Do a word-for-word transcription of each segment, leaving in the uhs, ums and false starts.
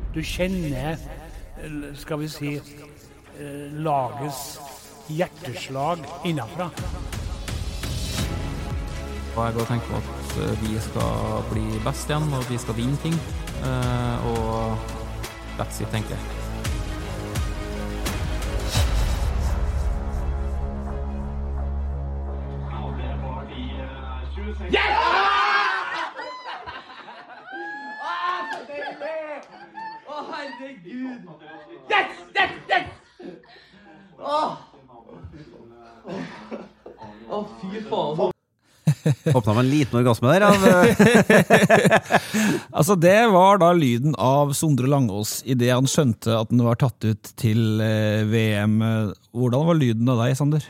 Du kjenner, skal vi si, lagets hjerteslag innenfra. Og jeg går og tenker på at vi skal bli best igjen, og vi skal vinne ting. Og that's it, tenker jeg. Yes! Yes! Yes! Åh! Åh, fy faen. Åpnet med en liten orgasme der av... Altså det var da lyden av Sondre Langås i det han skjønte at den var tatt ut til V M. Hvordan var lyden av deg, Sander?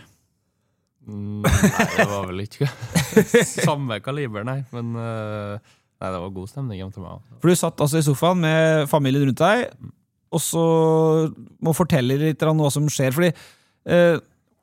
Mm, nei, det var vel ikke samme kaliber, nei. Men uh, nei, det var god stemning hjem til meg. For du satt altså i sofaen med familien rundt deg, og så må fortelle litt om hva som skjer, fordi uh,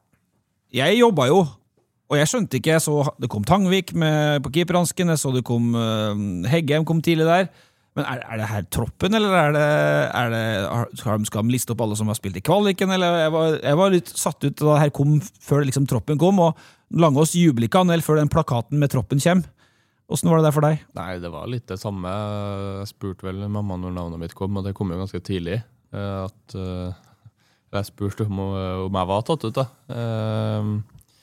jeg jobbet jo, og jeg skjønte ikke, jeg så det kom Tangvik med, på keeperhansken, jeg så det kom uh, Heggem kom tidlig der, men er, er det her troppen, eller er det, er det, skal, de, skal de liste opp alle som har spilt i kvaliken, eller jeg var, jeg var litt satt ut da det her kom før liksom troppen kom, og Langås jublet ikke han, eller før den plakaten med troppen kommer. Hvordan var det der for deg? Nei, det var litt det samme. Jeg spurte vel mamma når navnet mitt kom, og det kom jo ganske tidlig, at uh, jeg spurte om, om jeg var tatt ut da. Uh,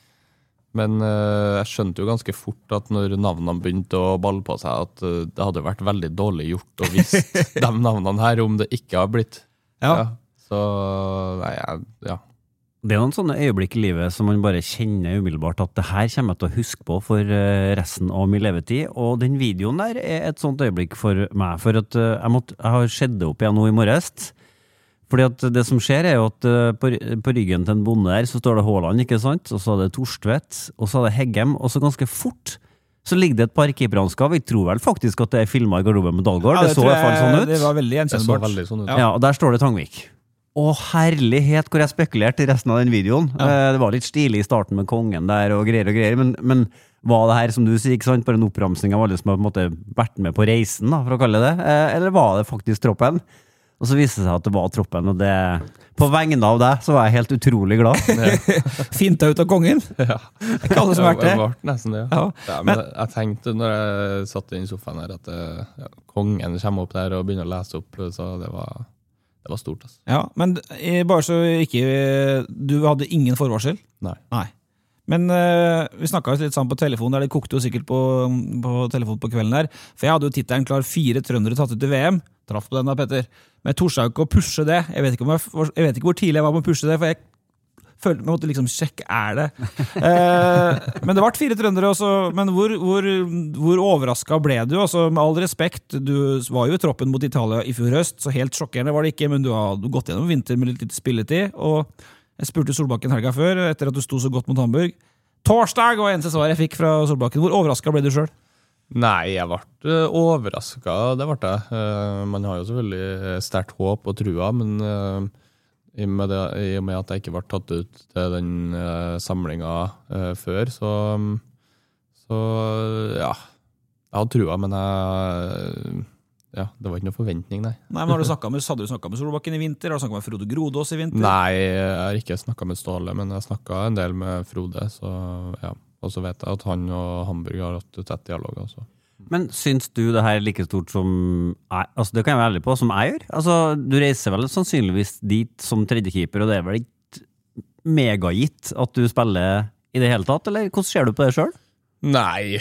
Men uh, jeg skjønte jo ganske fort at når navnene begynte å balle på seg, at uh, det hadde vært veldig dårlig gjort å vise de navnene her om det ikke har blitt. Ja. Ja. Så, nei, jeg, ja. Det er noen sånne øyeblikk i livet som man bare kjenner umiddelbart at det her kommer jeg til å huske på for resten av min levetid, og den videoen der er et sånt øyeblikk for meg, for at uh, jeg, måtte, jeg har skjedd det opp igjen nå i morges. Fordi at det som skjer er jo at på, på ryggen til en bonde der så står det Haaland, ikke sant? Og så er det Torstvedt, og så er det Heggem, og så ganske fort så ligger det et par keeperhansker. Jeg tror vel faktisk at det er filmet i garderoben med Dalgaard. Ja, det, det så i hvert fall sånn ut. Det var veldig gjenkjennbart. Det så veldig sånn ut. Ja. Ja, og der står det Tangvik. Å herlighet, hvor jeg spekulerte i resten av den videoen. Ja. Det var litt stilig i starten med kongen der og greier og greier, men, men var det her, som du sier, ikke sant, bare en oppramsning av alle som har på en måte vært med på reisen, da, for å kalle det, eller var det faktisk troppen? Og så viste det seg at det var troppen, og det, på vegne av deg, så var jeg helt utrolig glad. Ja. Finta ut av kongen. Ja. Ikke alle som har vært det. Det var nesten det, ja. Ja. Ja, men jeg, jeg tenkte når jeg satt i sofaen her, at ja, kongen kommer opp der og begynner å lese opp, så det var, det var stort. Altså. Ja, men bare så ikke, du hadde ingen forvarsel? Nei. Nei. Men uh, vi snakket litt sammen på telefon, der det kokte jo sikkert på, på telefon på kvelden her, for jeg hadde jo tittelen klar fire trøndere tatt ut i V M, traff på den da, Petter, men jeg torde ikke å pushe det, jeg vet ikke, om jeg, jeg vet ikke hvor tidlig jeg var på å pushe det, for jeg følte meg måtte liksom sjekke, er det? uh, men det var fire trøndere også, men hvor, hvor, hvor overrasket ble du? Altså, med all respekt, du var jo i troppen mot Italia i fjor høst, så helt sjokkerende var det ikke, men du har du gått gjennom vinter med litt, litt spilletid, og jeg spurte Solbakken helga før, etter at du sto så godt mot Hamburg. Torsdag var eneste svar jeg fikk fra Solbakken. Hvor overrasket ble du selv? Nei, jeg ble overrasket, det ble jeg. Uh, man har jo selvfølgelig sterkt håp og trua, men uh, i, og med det, i og med at jeg ikke ble tatt ut til den uh, samlingen uh, før, så, så ja, jeg hadde trua, men jeg... Ja, det var ikke noe forventning, nei. Nei, men har du snakket med, hadde du snakket med Solbakken i vinter? Har du snakket med Frode Grodås i vinter? Nei, jeg har ikke snakket med Ståle, men jeg snakket en del med Frode, så ja. Og så vet jeg at han og Hamburg har hatt tett dialog også. Men syns du det her er like stort som jeg, altså det kan jeg være ærlig på, som jeg gjør? Altså, du reiser vel sannsynligvis dit som tredjekeeper, og det er vel ikke megagitt at du spiller i det hele tatt, eller hvordan ser du på det selv? Nei,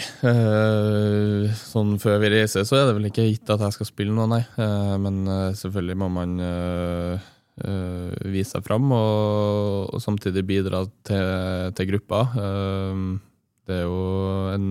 øh, sånn før vi reiser så er det vel ikke gitt at jeg skal spille noe, nei. Uh, men uh, selvfølgelig må man uh, uh, vise seg frem og, og samtidig bidra til, til gruppa. Uh, det er jo en,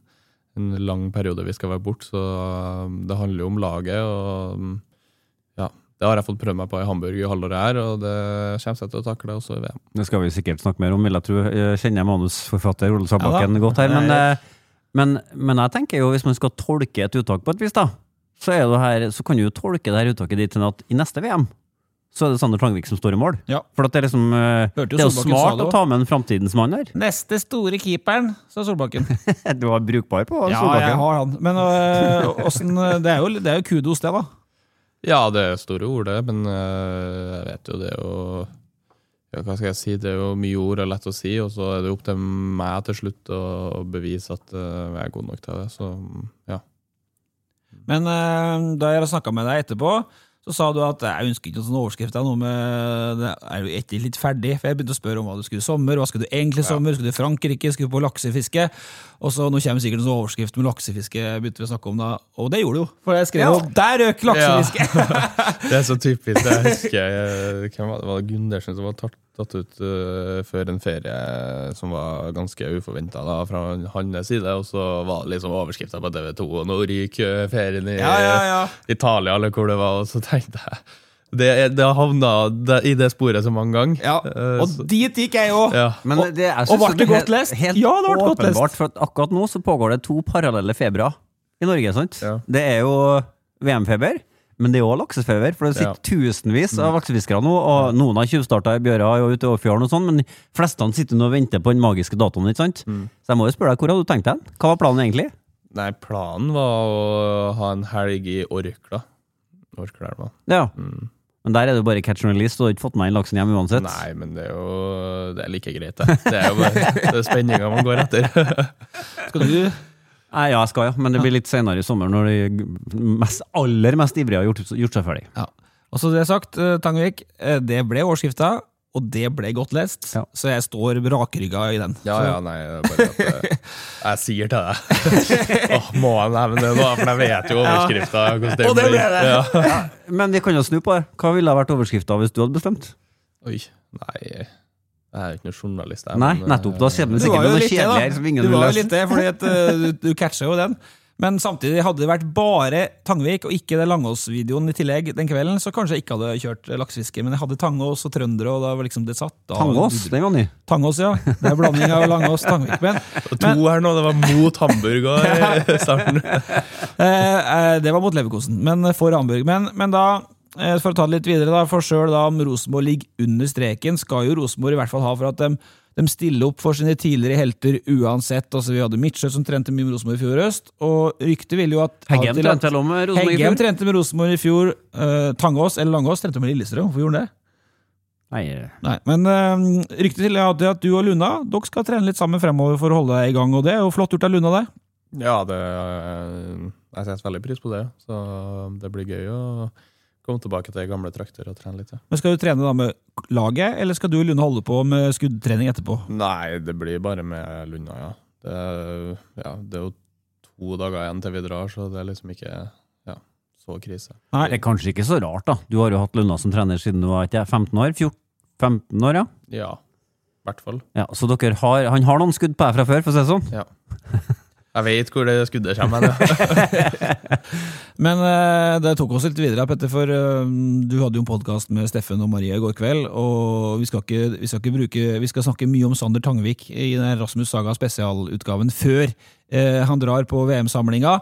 en lang periode vi skal være bort, så uh, det handler jo om laget, og ja, det har jeg fått prøve meg på i Hamburg i halvåret her, og det kommer jeg til å takle også i V M. Det skal vi sikkert snakke mer om, vil jeg tro. Jeg kjenner manusforfatter Ole Solbakken ja, godt her, men, men, men jeg tenker jo, hvis man skal tolke et uttak på et vis da, så, er det her, så kan du jo tolke det her uttaket dit til at i neste V M, så er det Sander Tangvik som står i mål. Ja. For at det er liksom, det er jo smart å ta med en fremtidens mann her. Neste store keeperen, sa Solbakken. Du var brukbar på ja, Solbakken. Ja, jeg har han. Men øh, hvordan, det, er jo, det er jo kudos det da. Ja, det er store ord det, men uh, jeg vet jo det er jo ja, hva skal jeg si, det er jo mye ord og lett å si, og så er det opp til meg til slutt å bevise at uh, jeg er god nok til det, så ja. Men uh, da jeg har snakket med deg etterpå, så sa du at jeg ønsker ikke sånn overskrift av noe med, det er jo ikke litt ferdig, for jeg begynte å spørre om hva du skulle i sommer, hva skulle du egentlig i sommer, ja. Skulle du i Frankrike, skulle du på laksefiske, og så nå kommer sikkert en sånn overskrift med laksefiske, begynte vi å snakke om da, og det gjorde du jo, for jeg skrev jo, ja. Der røk laksefiske! Ja. Det er så typisk, jeg husker, hvem var det, var det Gundersen som var tatt, tatt ut uh, før en ferie som var ganske uforventet da, fra hans side, og så var det liksom overskriften på T V to, og nå ryker ferien i ja, ja, ja. Italia, eller hvor det var, og så tenkte jeg, det, det har havnet i det sporet så mange ganger. Ja, og uh, dit gikk jeg også. Ja. Men det, jeg synes og var det godt lest? Helt ja, det var godt lest. For at akkurat nå så pågår det to parallelle febrer i Norge, sant? Ja. Det er jo V M-feber, men det er også laksefeber, for det sitter ja. tusenvis av laksefiskere nå, og noen har tjuvstartet i Bjøra og ute i Åfjorden og sånn, men flestene sitter nå og venter på den magiske datoen, ikke sant? Mm. Så jeg må jo spørre deg, hvor har du tenkt deg? Hva var planen egentlig? Nei, planen var å ha en helg i Orkla. Orkla er det, ja. Mm. Men der er det bare catch and release, og du har ikke fått med inn laksen hjem uansett. Nei, men det er jo det er like greit, det. Det er jo bare det er spenningen man går etter. Skal du... Nei, ja, jeg skal, ja. Men det blir litt senere i sommer når de mest, aller mest ivrige har gjort, gjort seg ferdig. Ja. Og så det sagt, Tangvik, det ble årsskiftet, og det ble godt lest, ja. Så jeg står rakrygga i den. Ja, ja, nei, bare at jeg, jeg sier til deg. Åh, må jeg nevne det nå, for jeg vet jo overskrifta. Ja. Og det ble det! Ja. Ja. Men vi kan jo snu på det. Hva ville ha vært overskrifta hvis du hadde bestemt? Oi, nei... Jeg er ikke noen journalist der. Nei, nettopp, da ser man sikkert noe kjedeligere som ingen vil lese. Du var jo litt det, fordi at, uh, du, du catcher jo den. Men samtidig hadde det vært bare Tangvik, og ikke det Langås-videoen i tillegg den kvelden, så kanskje jeg ikke hadde kjørt laksefiske, men jeg hadde Tangås og Trøndere, og da var liksom det satt. Da, Tangås, den var ny. Tangås, ja. Det er blanding av Langås og Tangvik. Men, og to men, her nå, det var mot Hamburg i starten. uh, det var mot Leverkosen, men for Hamburg. Men, men da... For å ta det litt videre, da, for selv da om Rosenborg ligger under streken, skal jo Rosenborg i hvert fall ha for at de, de stiller opp for sine tidligere helter uansett. Altså, vi hadde Mitchell som trente mye med Rosenborg i fjor øst, og ryktet vil jo at Heggem trente med Rosenborg i fjor. Heggem trente med Rosenborg i fjor. Uh, Tangås eller Langås trente med Lillestrøm. Hvorfor gjorde han det? Nei. Nei, men uh, ryktet til er at du og Luna, dere skal trene litt sammen fremover for å holde deg i gang, og det er jo flott gjort av Luna, det. Ja, det, jeg setter veldig pris på det, så det blir gøy å komme tilbake til gamle trakter og trene litt, ja. Men skal du trene da med laget, eller skal du og Luna holde på med skuddtrening etterpå? Nei, det blir bare med Luna, ja. Det, ja, det er jo to dager igjen til vi drar, så det er liksom ikke ja, så krise. Nei, det er kanskje ikke så rart da. Du har jo hatt Luna som trener siden du var ikke, femten år, fjorten, femten år, ja? Ja, i hvert fall. Ja, så dere har, han har noen skudd på deg fra før, for å si det sånn? Ja. Jeg vet hvor det skuddet kommer. Ja. Men uh, det tok oss litt videre, Petter, for uh, du hadde jo en podcast med Steffen og Marie i går kveld, og vi skal, ikke, vi, skal ikke bruke, vi skal snakke mye om Sander Tangvik i den Rasmus Saga spesialutgaven før uh, han drar på V M-samlinga.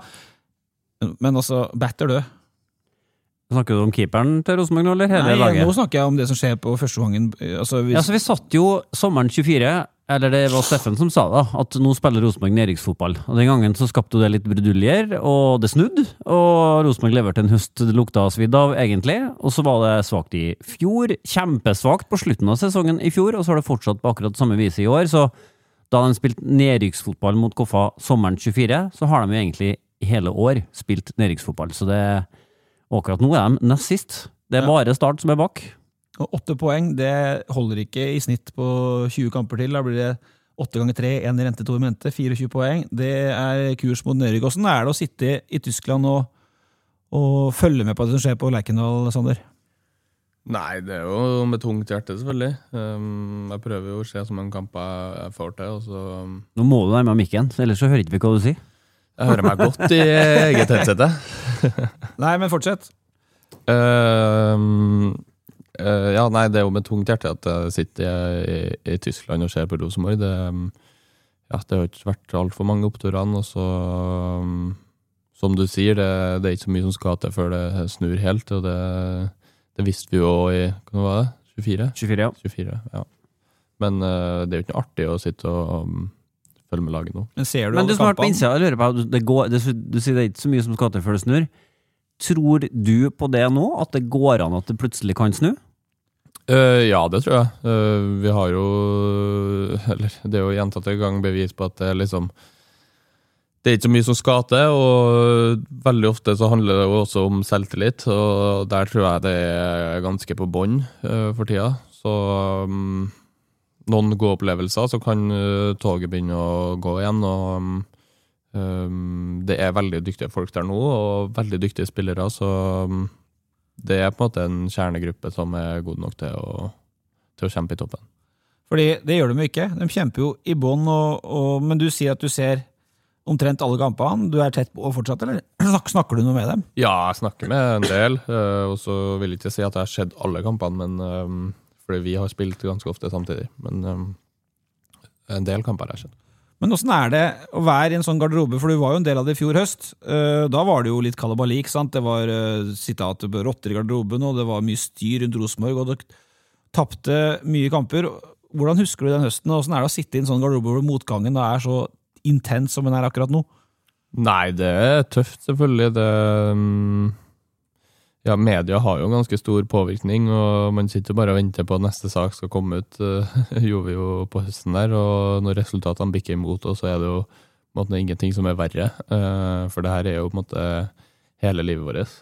Men altså, batter du? Snakker du om keeperen til Rosenborg nå, eller hele Nei, laget? Nå snakker jeg om det som skjer på første gangen. Altså, hvis... Ja, så vi satt jo sommeren tjuefire, eller det var Steffen som sa da, at nå spiller Rosenborg nedrykksfotball. Og den gangen så skapte det litt bruduljer, og det snudd, og Rosenborg leverte en høst det lukta svidd av, egentlig. Og så var det svagt i fjor, kjempesvagt på slutten av sesongen i fjor, og så har det fortsatt på akkurat samme vis i år. Så da de spilte nedrykksfotball mot Koffa sommeren tjuefire, så har de jo egentlig hele år spilt nedrykksfotball. Så det akkurat nå er de nest sist. Det er bare Start som er bak. Og åtte poeng, det holder ikke i snitt på tjue kamper til. Da blir det åtte ganger tre, en i rente, to i mente, fireogtjue poeng. Det er kurs mot Nørig. Hvordan er det å sitte i Tyskland og, og følge med på det som skjer på Lerkendal, Sander? Nei, det er jo med tungt hjerte, selvfølgelig. Um, jeg prøver jo å se som en kamp jeg får til, og så... Um... Nå må du nærme mikken, ellers så hører ikke vi hva du sier. Jeg hører meg godt i eget headsetet. Nei, men fortsett. Um... Uh, ja, nei, det er jo med tungt hjerte at jeg sitter i, i, i Tyskland og ser på Rosenborg. Det, ja, det har ikke vært alt for mange oppturene, og så, um, som du sier, det, det er ikke så mye som skal til før det snur helt, og det, det visste vi jo i, hva var det, tjuefire? tjuefire, ja. tjuefire, ja. Men uh, det er jo ikke noe artig å sitte og um, følge med laget nå. Men ser du Men du som har vært på innsida, jeg lurer på, det går, det, du sier det er ikke så mye som skal til før det snur. Tror du på det nå, at det går an at det plutselig kan snu? Uh, ja, det tror jeg. Uh, vi har jo, eller det er jo gjentatte gang bevis på at det er liksom, det er ikke så mye som skal til, og veldig ofte så handler det jo også om selvtillit, og der tror jeg det er ganske på bånd uh, for tida. Så um, noen gode opplevelser, så kan uh, toget begynne å gå igjen, og um, um, det er veldig dyktige folk der nå, og veldig dyktige spillere, så um, det er på en måte en kjernegruppe som er god nok til å, til å kjempe i toppen. Fordi det gjør de jo ikke. De kjemper jo i bånd, og, og, men du sier at du ser omtrent alle kampene. Du er tett på fortsatt, eller snakker du noe med dem? Ja, jeg snakker med en del, og så vil jeg ikke si at jeg har sett alle kampene, men, fordi vi har spilt ganske ofte samtidig. Men en del kamper har jeg sett. Men hvordan er det å være i en sånn garderobe, for du var jo en del av det i fjor høst. Da var det jo litt kalabalik, sant? Det var sitat rotter i garderoben, og det var mye styr rundt Rosenborg, og dere tappte mye kamper. Hvordan husker du den høsten, og hvordan er det å sitte i en sånn garderobe hvor motgangen da er så intens som den er akkurat nå? Nei, det er tøft selvfølgelig. Det, ja, media har jo ganske stor påvirkning, og man sitter bare og venter på at neste sak skal komme ut. Det gjorde vi jo på høsten der, og når resultatene bikker imot oss, så er det jo på en måte ingenting som er verre, for det her er jo på en måte hele livet vårt.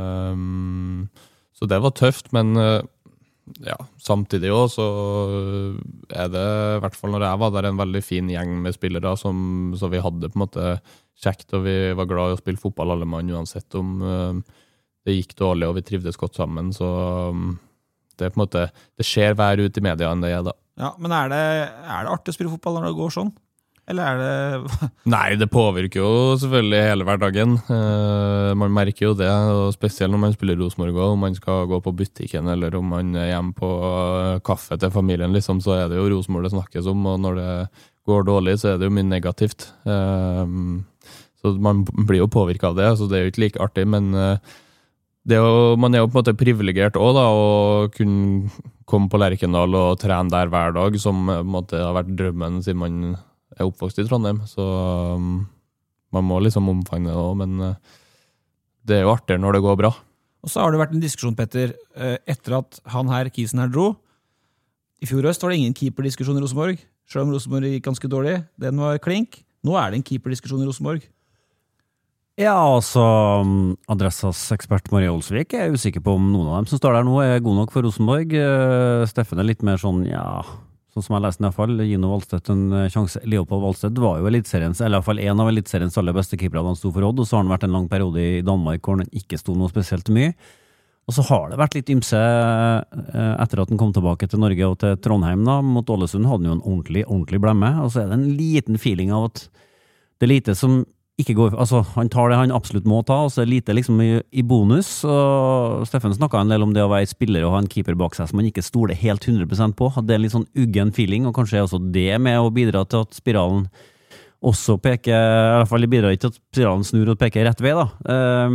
Så det var tøft, men ja, samtidig også, så er det, i hvert fall når jeg var der, en veldig fin gjeng med spillere, som, så vi hadde på en måte kjekt, og vi var glad i å spille fotball alle mann, uansett om det gikk dårlig, og vi trivdes godt sammen, så det er på en måte, det skjer hver ut i media enn det er da. Ja, men er det, er det artig å spille fotball når det går sånn? Eller er det... Nei, det påvirker jo selvfølgelig hele hverdagen. Uh, man merker jo det, og spesielt når man spiller Rosenborg, om man skal gå på butikken, eller om man er hjemme på kaffe til familien, liksom, så er det jo Rosenborg det snakkes om, og når det går dårlig, så er det jo mye negativt. Uh, så man blir jo påvirket av det, så det er jo ikke like artig, men... Uh, Det er jo, man er jo på en måte privilegert også da, å kunne komme på Lerkendal og trene der hver dag, som på en måte har vært drømmen siden man er oppvokst i Trondheim. Så um, man må liksom omfange det også, men uh, det er jo artigere når det går bra. Og så har det vært en diskusjon, Petter, etter at han her, Kisen her, dro. I fjor høst var det ingen keeperdiskusjon i Rosenborg, selv om Rosenborg gikk ganske dårlig. Den var klink. Nå er det en keeperdiskusjon i Rosenborg. Ja, altså, Adressas ekspert Marie Olsvik er usikker på om noen av dem som står der nå er god nok for Rosenborg. Steffen er litt mer sånn, ja, sånn som jeg leste i hvert fall, Gino Valstedt en sjanse. Leopold Valstedt var jo elitseriens, eller i hvert fall en av elitseriens aller beste keepere da han sto for Odd, og så har han vært en lang periode i Danmark hvor han ikke sto noe spesielt mye. Og så har det vært litt ymse etter at han kom tilbake til Norge og til Trondheim da, mot Ålesund hadde han jo en ordentlig, ordentlig blemme, og så er det en liten feeling av at det er lite som ikke går, altså han tar det han absolutt må ta, og så er det lite liksom i, i bonus, og Steffen snakket en del om det å være spiller og ha en keeper bak seg som man ikke stoler helt hundre prosent på, hadde en litt sånn uggen feeling, og kanskje er også det med å bidra til at spiralen også peker, i hvert fall bidrar ikke til at spiralen snur og peker rett vei da. Um,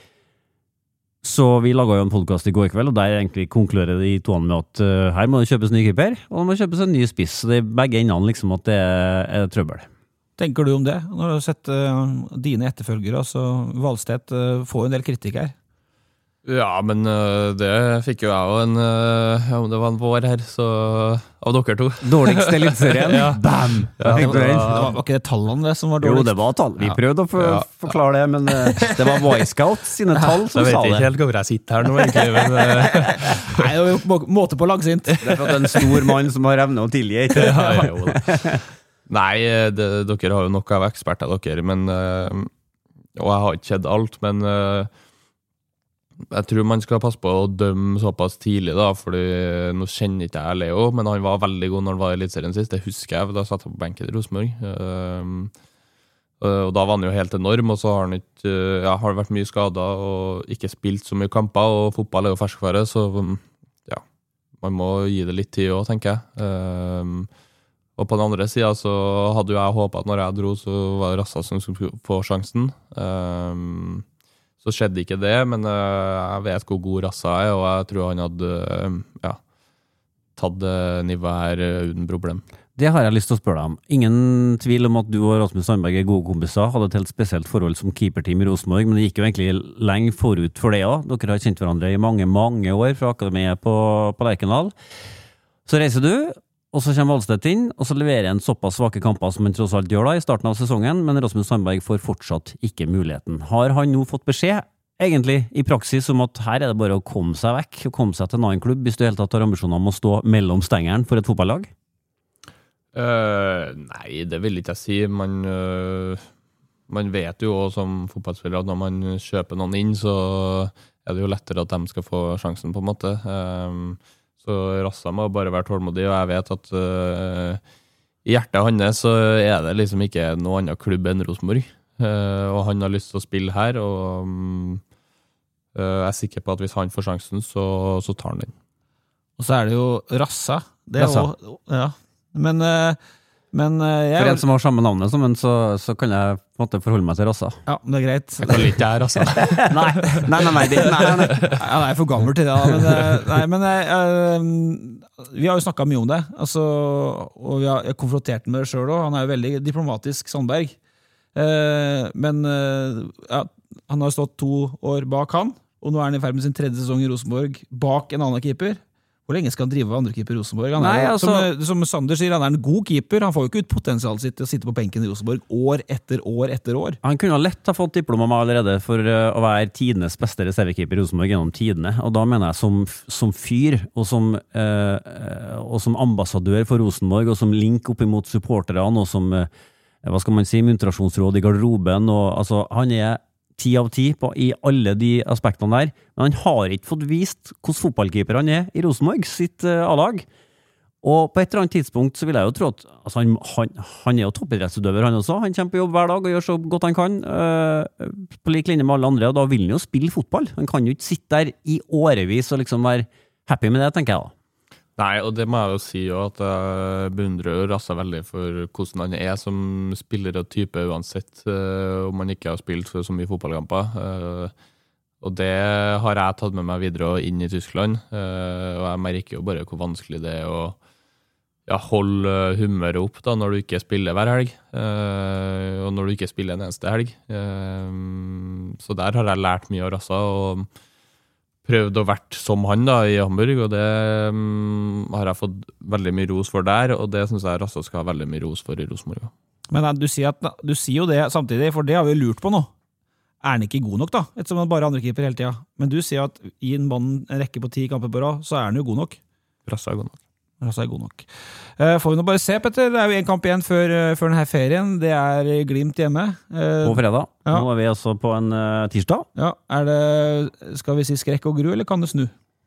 så vi laget jo en podcast i går kveld, og der egentlig konkluderer de toene med at uh, her må det kjøpes ny keeper, og det må kjøpes en ny spiss, så det er begge endene liksom at det er, er trøbbel. Tenker du om det? Når du har sett uh, dine etterfølgere, altså Valstedt uh, får en del kritikk her. Ja, men uh, det fikk jo jeg jo en, uh, ja, det var en vår her, så av dere to. Dårligst elitserien, ja. Bam! Ja, det, var, det var, var ikke det tallene det som var dårligst? Jo, det var tall. Vi Ja. prøvde å for, Ja. forklare det, men uh, det var Y-Scout sine tall som jeg sa vet ikke det. helt hvor jeg sitter her nå, egentlig, men uh, Nei, det var jo må, måte på langsint. Det er for at en stor mann som har evne å tilgi, ikke? ja, jo da. Nei, det, dere har jo nok av eksperter dere, men, uh, og jeg har ikke sett alt, men uh, jeg tror man skal passe på å dømme såpass tidlig da, fordi nå kjenner ikke jeg Leo, men han var veldig god når han var i elitserien sist, det husker jeg, da satt jeg på benken i Rosenborg. Uh, og da var han jo helt enorm, og så har han ikke, uh, ja, har vært mye skadet og ikke spilt så mye kamper, og fotball er jo ferskvare, så ja, man må gi det litt tid også, tenker jeg. Uh, Og på den andre siden så hadde jo jeg håpet at når jeg dro, så var det Rassa som skulle få sjansen. Um, så skjedde ikke det, men uh, jeg vet hvor god Rassa er, og jeg tror han hadde uh, ja, tatt nivået her uten problem. Det har jeg lyst til å spørre deg om. Ingen tvil om at du og Rasmus Sandberg er gode kompiser, hadde et helt spesielt forhold som keeperteam i Rosenborg, men det gikk jo egentlig lenge forut for det også. Dere har kjent hverandre i mange, mange år fra akademiet på, på Lerkendal. Så reiser du, og så kommer Valstedt inn, og så leverer en såpass svake kamper som han tross alt gjør da i starten av sesongen, men Rasmus Sandberg får fortsatt ikke muligheten. Har han nå fått beskjed, egentlig i praksis, om at her er det bare å komme seg vekk, og komme seg til en annen klubb, hvis du helt tatt har ambisjoner om å stå mellom stengeren for et fotballag? Uh, nei, det vil ikke jeg si. Man, uh, man vet jo også som fotballspiller at når man kjøper noen inn, så er det jo lettere at de skal få sjansen på en måte. Um, så Rassa må bare være tålmodig, og jeg vet at uh, i hjertet hans så er det liksom ikke noen annen klubb enn Rosenborg. Uh, og han har lyst til å spille her, og um, uh, jeg er sikker på at hvis han får sjansen, så, så tar han den. Og så er det jo Rassa. Det er Rassa. jo, ja. Men, men jeg, For en som har samme navnet som en, så, så kan jeg på en måte forholde meg til Rassa. ja, det er greit. Jeg kan litt der, altså. nei, nei, nei, nei, det, nei, nei. Ja, jeg er for gammel til det, da. Men, eh, nei, men jeg, eh, vi har jo snakket mye om det, altså, og vi har jeg har konfrontert med det selv også. Han er jo veldig diplomatisk, Sandberg. Eh, men eh, ja, han har stått to år bak han, og nå er han i ferd med sin tredje sesong i Rosenborg, bak en annen keeper. Hvor lenge skal han drive andre keeper i Rosenborg? Han er, Nei, altså, som, som Sander sier, han er en god keeper. Han får jo ikke ut potensialet sitt til å sitte på benken i Rosenborg år etter år etter år. Han kunne lett ha fått diplom av meg allerede for uh, å være tidenes beste reservekeeper i Rosenborg gjennom tidene, og da mener jeg som, som fyr, og som, uh, og som ambassadør for Rosenborg, og som link opp imot supporterne, og som, uh, hva skal man si, muntrasjonsråd i garderoben, og altså, han er ti av ti på, i alle de aspektene der, men han har ikke fått vist hvordan fotballkeeper han er i Rosenborg sitt uh, A-lag, og på et eller annet tidspunkt så vil jeg jo tro at altså han, han, han er jo toppidrettsutøver han også, han kommer på jobb hver dag og gjør så godt han kan uh, på lik linje med alle andre, og da vil han jo spille fotball. Han kan jo ikke sitte der i årevis og liksom være happy med det, tenker jeg da. Nei, og det må jeg jo si jo, at jeg beundrer jo Rassa veldig for hvordan han er som spiller og type uansett, uh, om han ikke har spilt så mye fotballkamper. Uh, og det har jeg tatt med meg videre og inn i Tyskland, uh, og jeg merker jo bare hvor vanskelig det er å ja, holde humøret opp da, når du ikke spiller hver helg, uh, og når du ikke spiller en eneste helg. Uh, så der har jeg lært mye av Rassa, og prøvd å vært som han da i Hamburg, og det um, har jeg fått veldig mye ros for der, og det synes jeg Rassa skal ha veldig mye ros for i Rosenborg. Men nei, du, sier at, du sier jo det samtidig, for det har vi lurt på nå. Er han ikke god nok da, ettersom han bare er andre keeper hele tiden? Men du sier at i en mann en rekke på ti kamper på rad, så er han jo god nok. Rassa er god nok. Rassa er god nok. Uh, får vi nå bare se, Petter, det er jo en kamp igjen før, uh, før denne ferien, det er Glimt hjemme. Uh, På fredag. Ja. Nå er vi altså på en uh, tirsdag. Ja, er det, skal vi si skrekk og gru, eller kan det snu?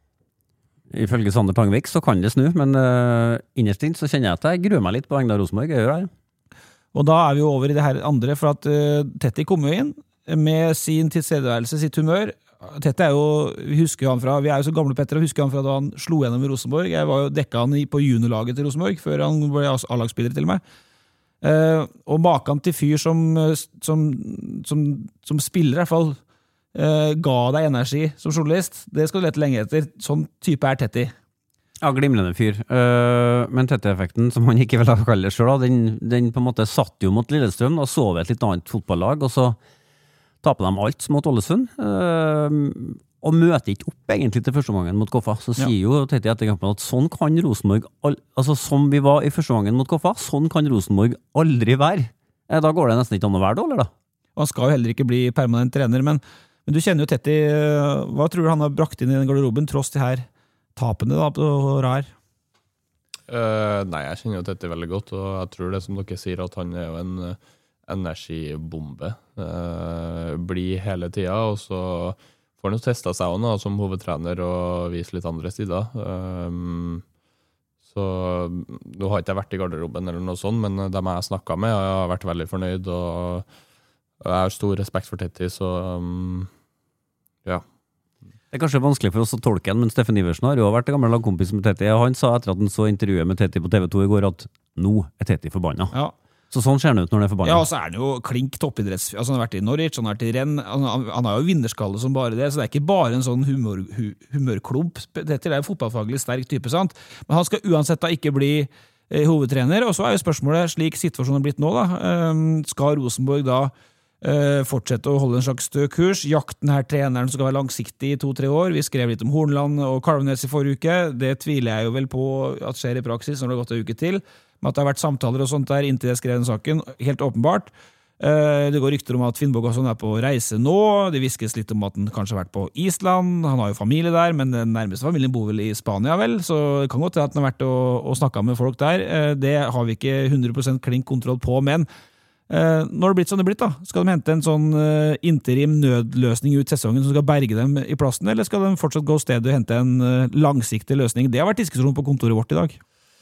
Ifølge Sander Tangvik så kan det snu, men uh, innerst inn så kjenner jeg at jeg gruer meg litt på vegne av Rosenborg. Jeg gjør det. Og da er vi jo over i det her andre, for at uh, Tetti kommer jo inn med sin tilstedeværelse, sitt humør. Tette er jo, vi husker jo han fra, vi er jo så gamle Petter, og husker han fra da han slo gjennom i Rosenborg. Jeg var jo dekket han på juniorlaget til Rosenborg, før han ble A-lagsspiller til meg. Uh, og maken til fyr som, som, som, som spiller i hvert fall, uh, ga deg energi som journalist. Det skal du lete lenge etter. Sånn type er Tetti. Ja, glimrende fyr. Uh, men Tette-effekten, som han ikke vil ha kalle det selv, da, den, den på en måte satt jo mot Lillestrøm, og så vi et litt annet fotballag, og så taper de alt mot Ålesund, øh, og møter ikke opp egentlig til første gangen mot Koffa. Så sier ja. jo Tete etter kampen at sånn kan Rosenborg, altså som vi var i første gangen mot Koffa, sånn kan Rosenborg aldri være. Eh, da går det nesten ikke an å være det, eller da? Og han skal jo heller ikke bli permanent trener, men, men du kjenner jo Tete, hva tror du han har brakt inn i den garderoben, tross de her tapene da, på Rar? Uh, nei, jeg kjenner jo Tete veldig godt, og jeg tror det som dere sier, at han er jo en energibombe, uh, blir hele tida, og så får han jo testet seg også, som hovedtrener og vise litt andre sider. Um, så nå har ikke jeg vært i garderoben eller noe sånt, men dem jeg snakket med, jeg har vært veldig fornøyd, og jeg har stor respekt for Tetti, så um, ja. Det er kanskje vanskelig for oss å tolke den, men Steffen Iversen har jo vært gammel lagkompis med Tetti, og han sa etter at han så intervjuet med Tetti på T V to i går at nå er Tetti forbannet. Ja. Så sånn ser han ut når han er forbannet. Ja, og så er han jo klink toppidretts... Altså, han har vært i Norwich, han har vært i Renn, han, han har jo vinnerskalle som bare det, så det er ikke bare en sånn humør, hu, humørklump. Dette er en fotballfaglig sterk type, sant? Men han skal uansett da ikke bli eh, hovedtrener, og så er jo spørsmålet, slik situasjonen har blitt nå da, eh, skal Rosenborg da eh, fortsette å holde en slags stø kurs, jakte den her treneren som skal være langsiktig i to-tre år, vi skrev litt om Hornland og Kalvnes i forrige uke, det tviler jeg jo vel på at skjer i praksis når det har gått en uke til, men at det har vært samtaler og sånt der inntil jeg skrev den saken, helt åpenbart. Det går rykter om at Finnbog også er på reise nå, det viskes litt om at han kanskje har vært på Island, han har jo familie der, men den nærmeste familien bor vel i Spania vel, så det kan godt være at han har vært og, og snakket med folk der, det har vi ikke hundre prosent klink kontroll på, men når det har blitt sånn det er blitt da, skal de hente en sånn interim nødløsning ut sesongen som skal berge dem i plassen, eller skal de fortsatt gå stedet og hente en langsiktig løsning? Det har vært diskusjon på kontoret vårt i dag.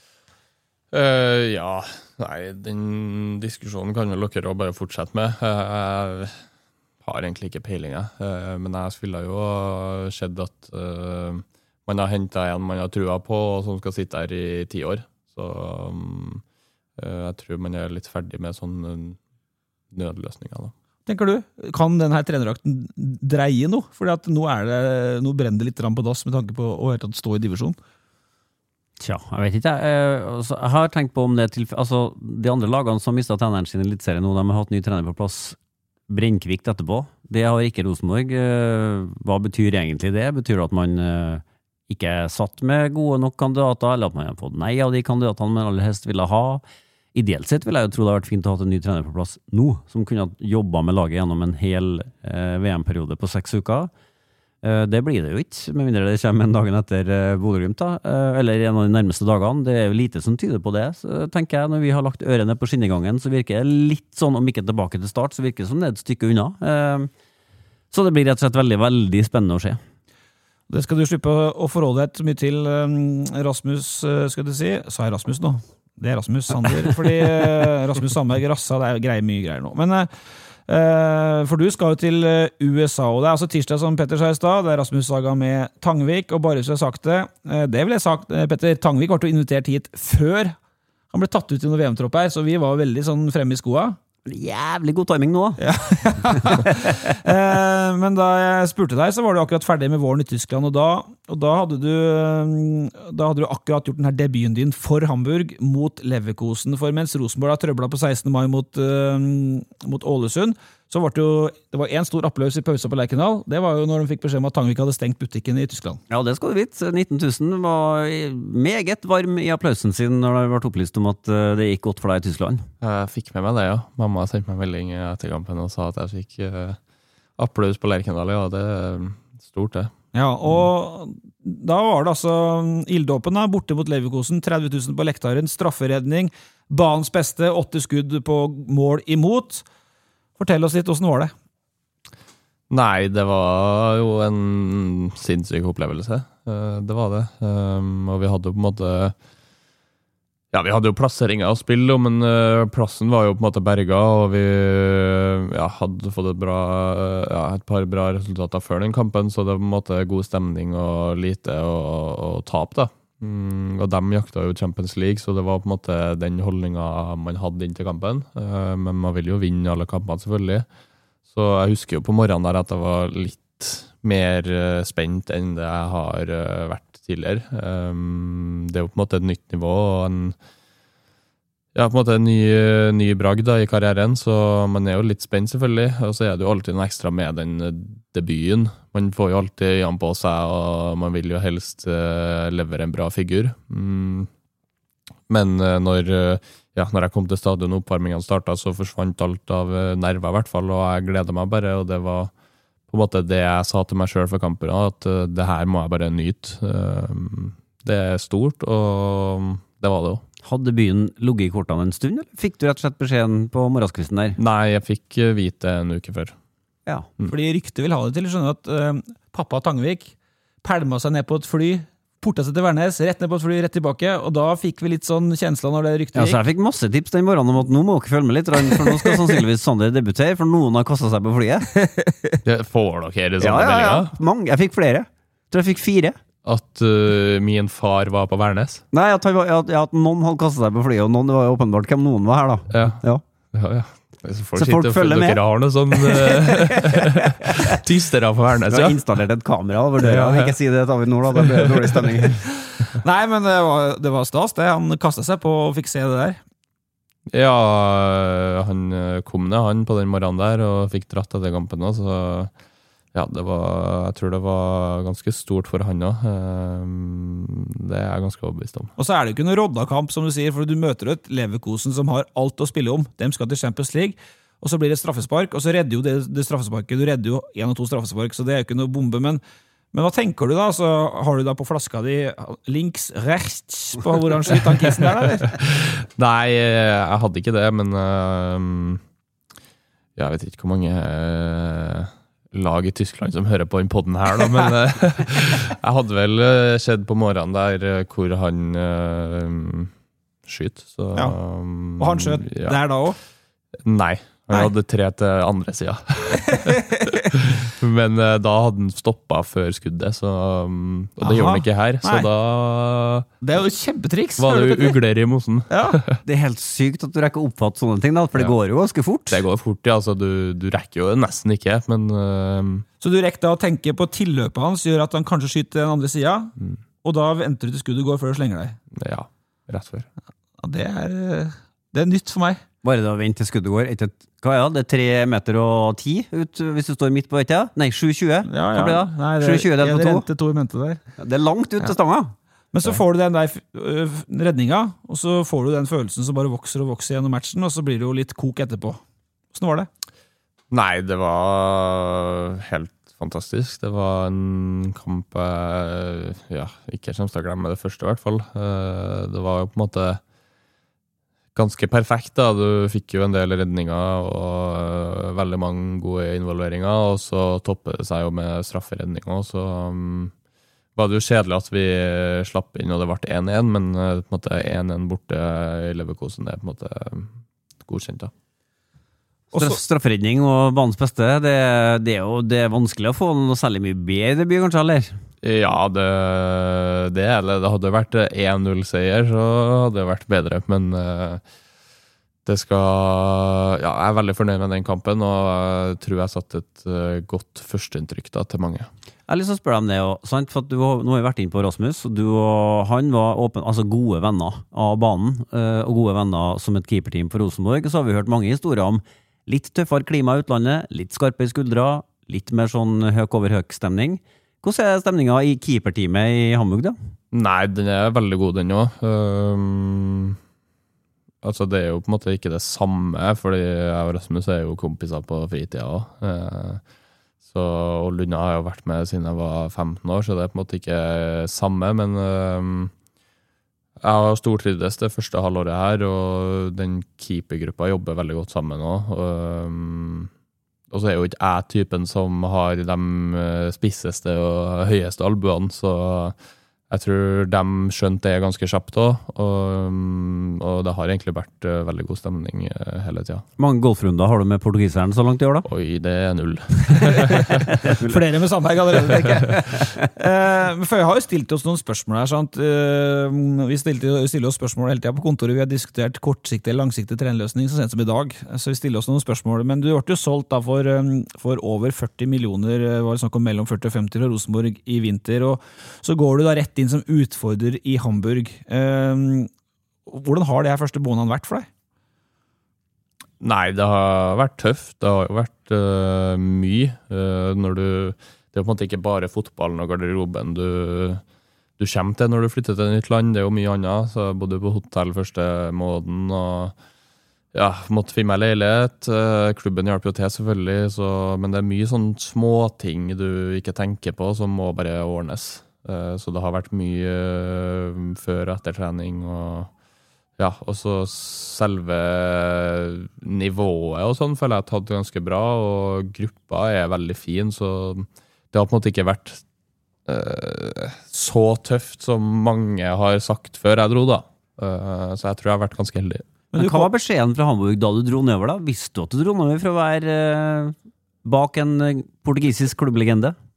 Uh, ja, nei, den diskusjonen kan vel dere også bare fortsette med. Uh, jeg har egentlig ikke peiling, uh, men jeg ville jo sett at uh, man har hentet en man har trua på, og som skal sitte her i ti år. Så um, uh, jeg tror man er litt ferdig med sånne nødløsninger da. Tenker du, kan denne trenerakten dreie noe? Fordi at nå, er det, nå brenner det litt på dass med tanke på å helt tatt stå i divisjon. Tja, jeg vet ikke. Jeg, altså, jeg har tenkt på om det til, altså, de andre lagene som mistet treneren sin i Eliteserien nå, de har hatt ny trener på plass brennkvikt etterpå. Det har ikke Rosenborg. Hva betyr egentlig det? Betyr det at man ikke er satt med gode nok kandidater, eller at man har fått nei av de kandidatene man aller helst ville ha? Ideelt sett vil jeg jo tro det har vært fint å ha en ny trener på plass nå, som kunne ha jobbet med laget gjennom en hel eh, V M-periode på seks uker. Det blir det jo ikke, med mindre det kommer en dagen etter Bodø-Glimt da, eller en av de nærmeste dagene. Det er jo lite som tyder på det, så tenker jeg. Når vi har lagt ørene på skinnegangen, så virker det litt sånn, om ikke tilbake til start, så virker det som det er et stykke unna. Så det blir rett og slett veldig, veldig spennende å se. Det skal du slippe å forholde deg mye til, Rasmus, skal du si. Sa jeg Rasmus nå? Det er Rasmus Sander, fordi Rasmus Sandberg Rassa, det er greier mye greier nå. Men for du skal jo til U S A, og det er altså tirsdag som Petter sa i stad, det er Rasmus Saga med Tangvik, og bare så jeg har sagt det, det vil jeg sagt, Petter, Tangvik var til å invitert hit før han ble tatt ut i noen V M-tropp her, så vi var veldig sånn fremme i skoa. Jævlig god timing nå. Ja. Men da jeg spurte deg, så var du akkurat ferdig med våren i Tyskland, og da, og da, hadde, du, da hadde du akkurat gjort den her debuten din for Hamburg mot Leverkusen, for mens Rosenborg har trøblet på sekstende mai mot, uh, mot Ålesund, så var det jo det var en stor applaus i pausa på Lerkendal. Det var jo når de fikk beskjed om at Tangvik hadde stengt butikken i Tyskland. Ja, det skal du vite. nitten tusen var meget varm i applausen sin når det ble opplyst om at det gikk godt for deg i Tyskland. Jeg fikk med meg det, ja. Mamma sendte meg melding etter kampen og sa at jeg fikk uh, applaus på Lerkendal. Ja, det er stort det. Ja, og da var det altså ilddåpen da, borte mot Leverkusen, tretti tusen på lektaren, strafferedning, banens beste, åtte skudd på mål imot. Fortell oss litt, hvordan var det? Nei, det var jo en sinnssyk opplevelse. Det var det. Og vi hadde jo på en måte... Ja, vi hadde jo plasseringer å spille, men plassen var jo på en måte berget, og vi ja, hadde fått et, bra, ja, et par bra resultater før den kampen, så det var på en måte god stemning og lite å, å tape, da. Mm, og dem jakta jo Champions League, så det var på en måte den holdningen man hadde inn til kampen, uh, men man vil jo vinne alle kampene selvfølgelig, så jeg husker jo på morgenen der at jeg var litt mer uh, spent enn det jeg har uh, vært tidligere. Um, det er jo på en måte et nytt nivå og en ja, på en måte en ny, ny bragd da, i karrieren, så man er jo litt spent selvfølgelig, og så er det jo alltid en ekstra med den debuten. Man får jo alltid igjen på seg, og man vil jo helst uh, levere en bra figur. Mm. Men uh, når, uh, ja, når jeg kom til stadion og oppvarmingen startet, så forsvant alt av uh, nerver i hvert fall, og jeg gleder meg bare, og det var på en måte det jeg sa til meg selv for kampen, at uh, det her må jeg bare nyte. Uh, det er stort, og det var det også. Hadde byen ligget i kortene en stund, eller fikk du rett og slett beskjeden på morgenskvisten der? Nei, jeg fikk vite en uke før. Ja, mm. Fordi ryktet vil ha det til, skjønner at uh, pappa Tangvik pælma seg ned på et fly, porta seg til Værnes, rett ned på et fly, rett tilbake, og da fikk vi litt sånn kjensler når det ryktet gikk. Ja, så jeg fikk masse tips den morgenen om at nå må dere følge med litt, for nå skal sannsynligvis Sander debutere, for noen har kastet seg på flyet. Det får dere sånne ja, ja, ja. meldinger? Mange, jeg fikk flere. Jeg tror jeg fikk fire. At uh, min far var på Værnes? Nei, at, at, at noen hadde kastet seg på flyet, og noen, det var jo åpenbart hvem noen var her da. Ja, ja. ja, ja. Så folk, så folk følger med. Dere har noe sånn uh, tystere på Værnes, Vi ja. har installert et kamera over døra. Ja, ja. Ikke si det til Avinor, da. Da blir det dårlig stemning. Nei, men det var, det var stas, det. Han kastet seg på og fikk se det der. Ja, han kom ned han på den morgenen der og fikk dratt etter kampen også, så ja, det var, jeg tror det var ganske stort for han også. Det er jeg ganske overbevist om. Og så er det jo ikke noe Rodda-kamp, som du sier, for du møter et Leverkusen som har alt å spille om. De skal til Champions League, og så blir det straffespark, og så redder jo det, det straffesparket. Du redder jo en og to straffespark, så det er jo ikke noe bombe, men Men hva tenker du da? Så har du da på flaska di links, rechts på hvor han skyter han kissen der, eller? Nei, jeg hadde ikke det, men uh, jeg vet ikke hvor mange uh, lag i Tyskland som hører på den podden her, da, men uh, jeg hadde vel sett på morgenen der uh, hvor han uh, skyter. Så, ja. Og han skjøt ja. der da også? Nei. Han Nei. hadde tre til andre siden. Men uh, da hadde han stoppet før skuddet, så, um, og det Aha. gjorde han ikke her. Så Nei. da Det er jo et kjempetriks. var det jo ugler i mosen. Ja. Det er helt sykt at du rekker å oppfatte sånne ting, da, for det Ja. går jo ganske fort. Det går fort, ja. Altså, du, du rekker jo nesten ikke, men uh, Så du rekker da å tenke på tilløpet hans, gjør at han kanskje skyter den andre siden, mm, og da venter du til skuddet går før du slenger deg. ja, rett før. Ja, det er, det er nytt for meg. Bare da vent til skuddet går. Etter, hva er det? Det er tre meter og ti ut hvis du står midt på vettet? Nei, sju tjue. Ja, Hva blir det? Nei, sju tjue delt på to. rente to i mente der. Det er langt ut til stanga. Men så får du den der øh, redninga, og så får du den følelsen som bare vokser og vokser gjennom matchen, og så blir det jo litt kok etterpå. Hvordan var det? Nei, det var helt fantastisk. Det var en kamp jeg ja, ikke kommer til å glemme det første i hvert fall. Uh, det var jo på en måte ganske perfekt da. Du fikk jo en del redninger og uh, veldig mange gode involveringer, og så toppet det seg jo med strafferedninger, så um, var det jo kjedelig at vi slapp inn og det ble én én, men uh, på en måte én én borte i Leverkusen, det er på en måte um, godkjent da. Straff, strafferedning og banens beste, det, det er jo det er vanskelig å få noe særlig mye bedre debut, kanskje, eller? Ja, det, det er det. Det hadde vært én null-seier, så hadde det vært bedre. Men uh, det skal Ja, jeg er veldig fornøyd med den kampen, og jeg tror jeg satt et uh, godt førsteinntrykk da, til mange. Jeg har lyst til å spørre deg om det, og, sant? For at du, har- nå har vi vært inn på Rasmus, og du og han var åpen, altså gode venner av banen, uh, og gode venner som et keeperteam for Rosenborg. Og så har vi hørt mange historier om litt tøffere klima i utlandet, litt skarpe i skuldra, litt mer sånn høk over høk-stemning. Hvordan er stemninga i keeperteamet i Hamburg, da? Nei, den er veldig god, den også. Um, altså, det er jo på en måte ikke det samme, fordi jeg og Rasmus er jo kompiser på fritida også. Uh, så, og Lunna har jo vært med siden jeg var femten år, så det er på en måte ikke samme, men um, jeg har stortrivdes det første halvåret her, og den keepergruppa jobber veldig godt sammen nå. Um, og så er jo ikke jeg typen som har de spisseste og høyeste albuene, så jeg tror de skjønte det ganske kjapt også, og, og det har egentlig vært uh, veldig god stemning uh, hele tiden. Mange golfrunder har du med portugiseren så langt i år, da? Oi, det er null. Flere med Sandberg allerede, tenker jeg. Eh, for jeg har jo stilt oss noen spørsmål her, sant? Eh, vi stilte, stiller oss spørsmål hele tiden på kontoret. Vi har diskutert kortsiktig eller langsiktig trenløsning så sent som i dag. Så vi stiller oss noen spørsmål. Men du ble jo solgt da for, um, for over førti millioner, eh, var det snakk om mellom førti og femti fra Rosenborg i vinter. Og så går du da rett inn som utfordrer i Hamburg. Eh, hvordan har det her første måneden vært for deg? Nei, det har vært tøft. Det har jo vært uh, mye. Uh, når du, det er på en måte ikke bare fotballen og garderoben du, du kommer til når du flytter til et nytt land. Det er jo mye annet. Så jeg bodde på hotell første måneden og ja, måtte finne meg leilighet. Uh, klubben hjelper jo til selvfølgelig, så, men det er mye sånn småting du ikke tenker på som må bare ordnes. Uh, så det har vært mye uh, før og etter trening og ja, og så selve nivået og sånn føler jeg har tatt ganske bra, og gruppa er veldig fin, så det har på en måte ikke vært uh, så tøft som mange har sagt før jeg dro da. Uh, så jeg tror jeg har vært ganske heldig. Men, Men hva var beskjeden fra Hamburg da du dro nedover, da? Visste du at du dro nedover for å være eh, bak en portugisisk klubblegende?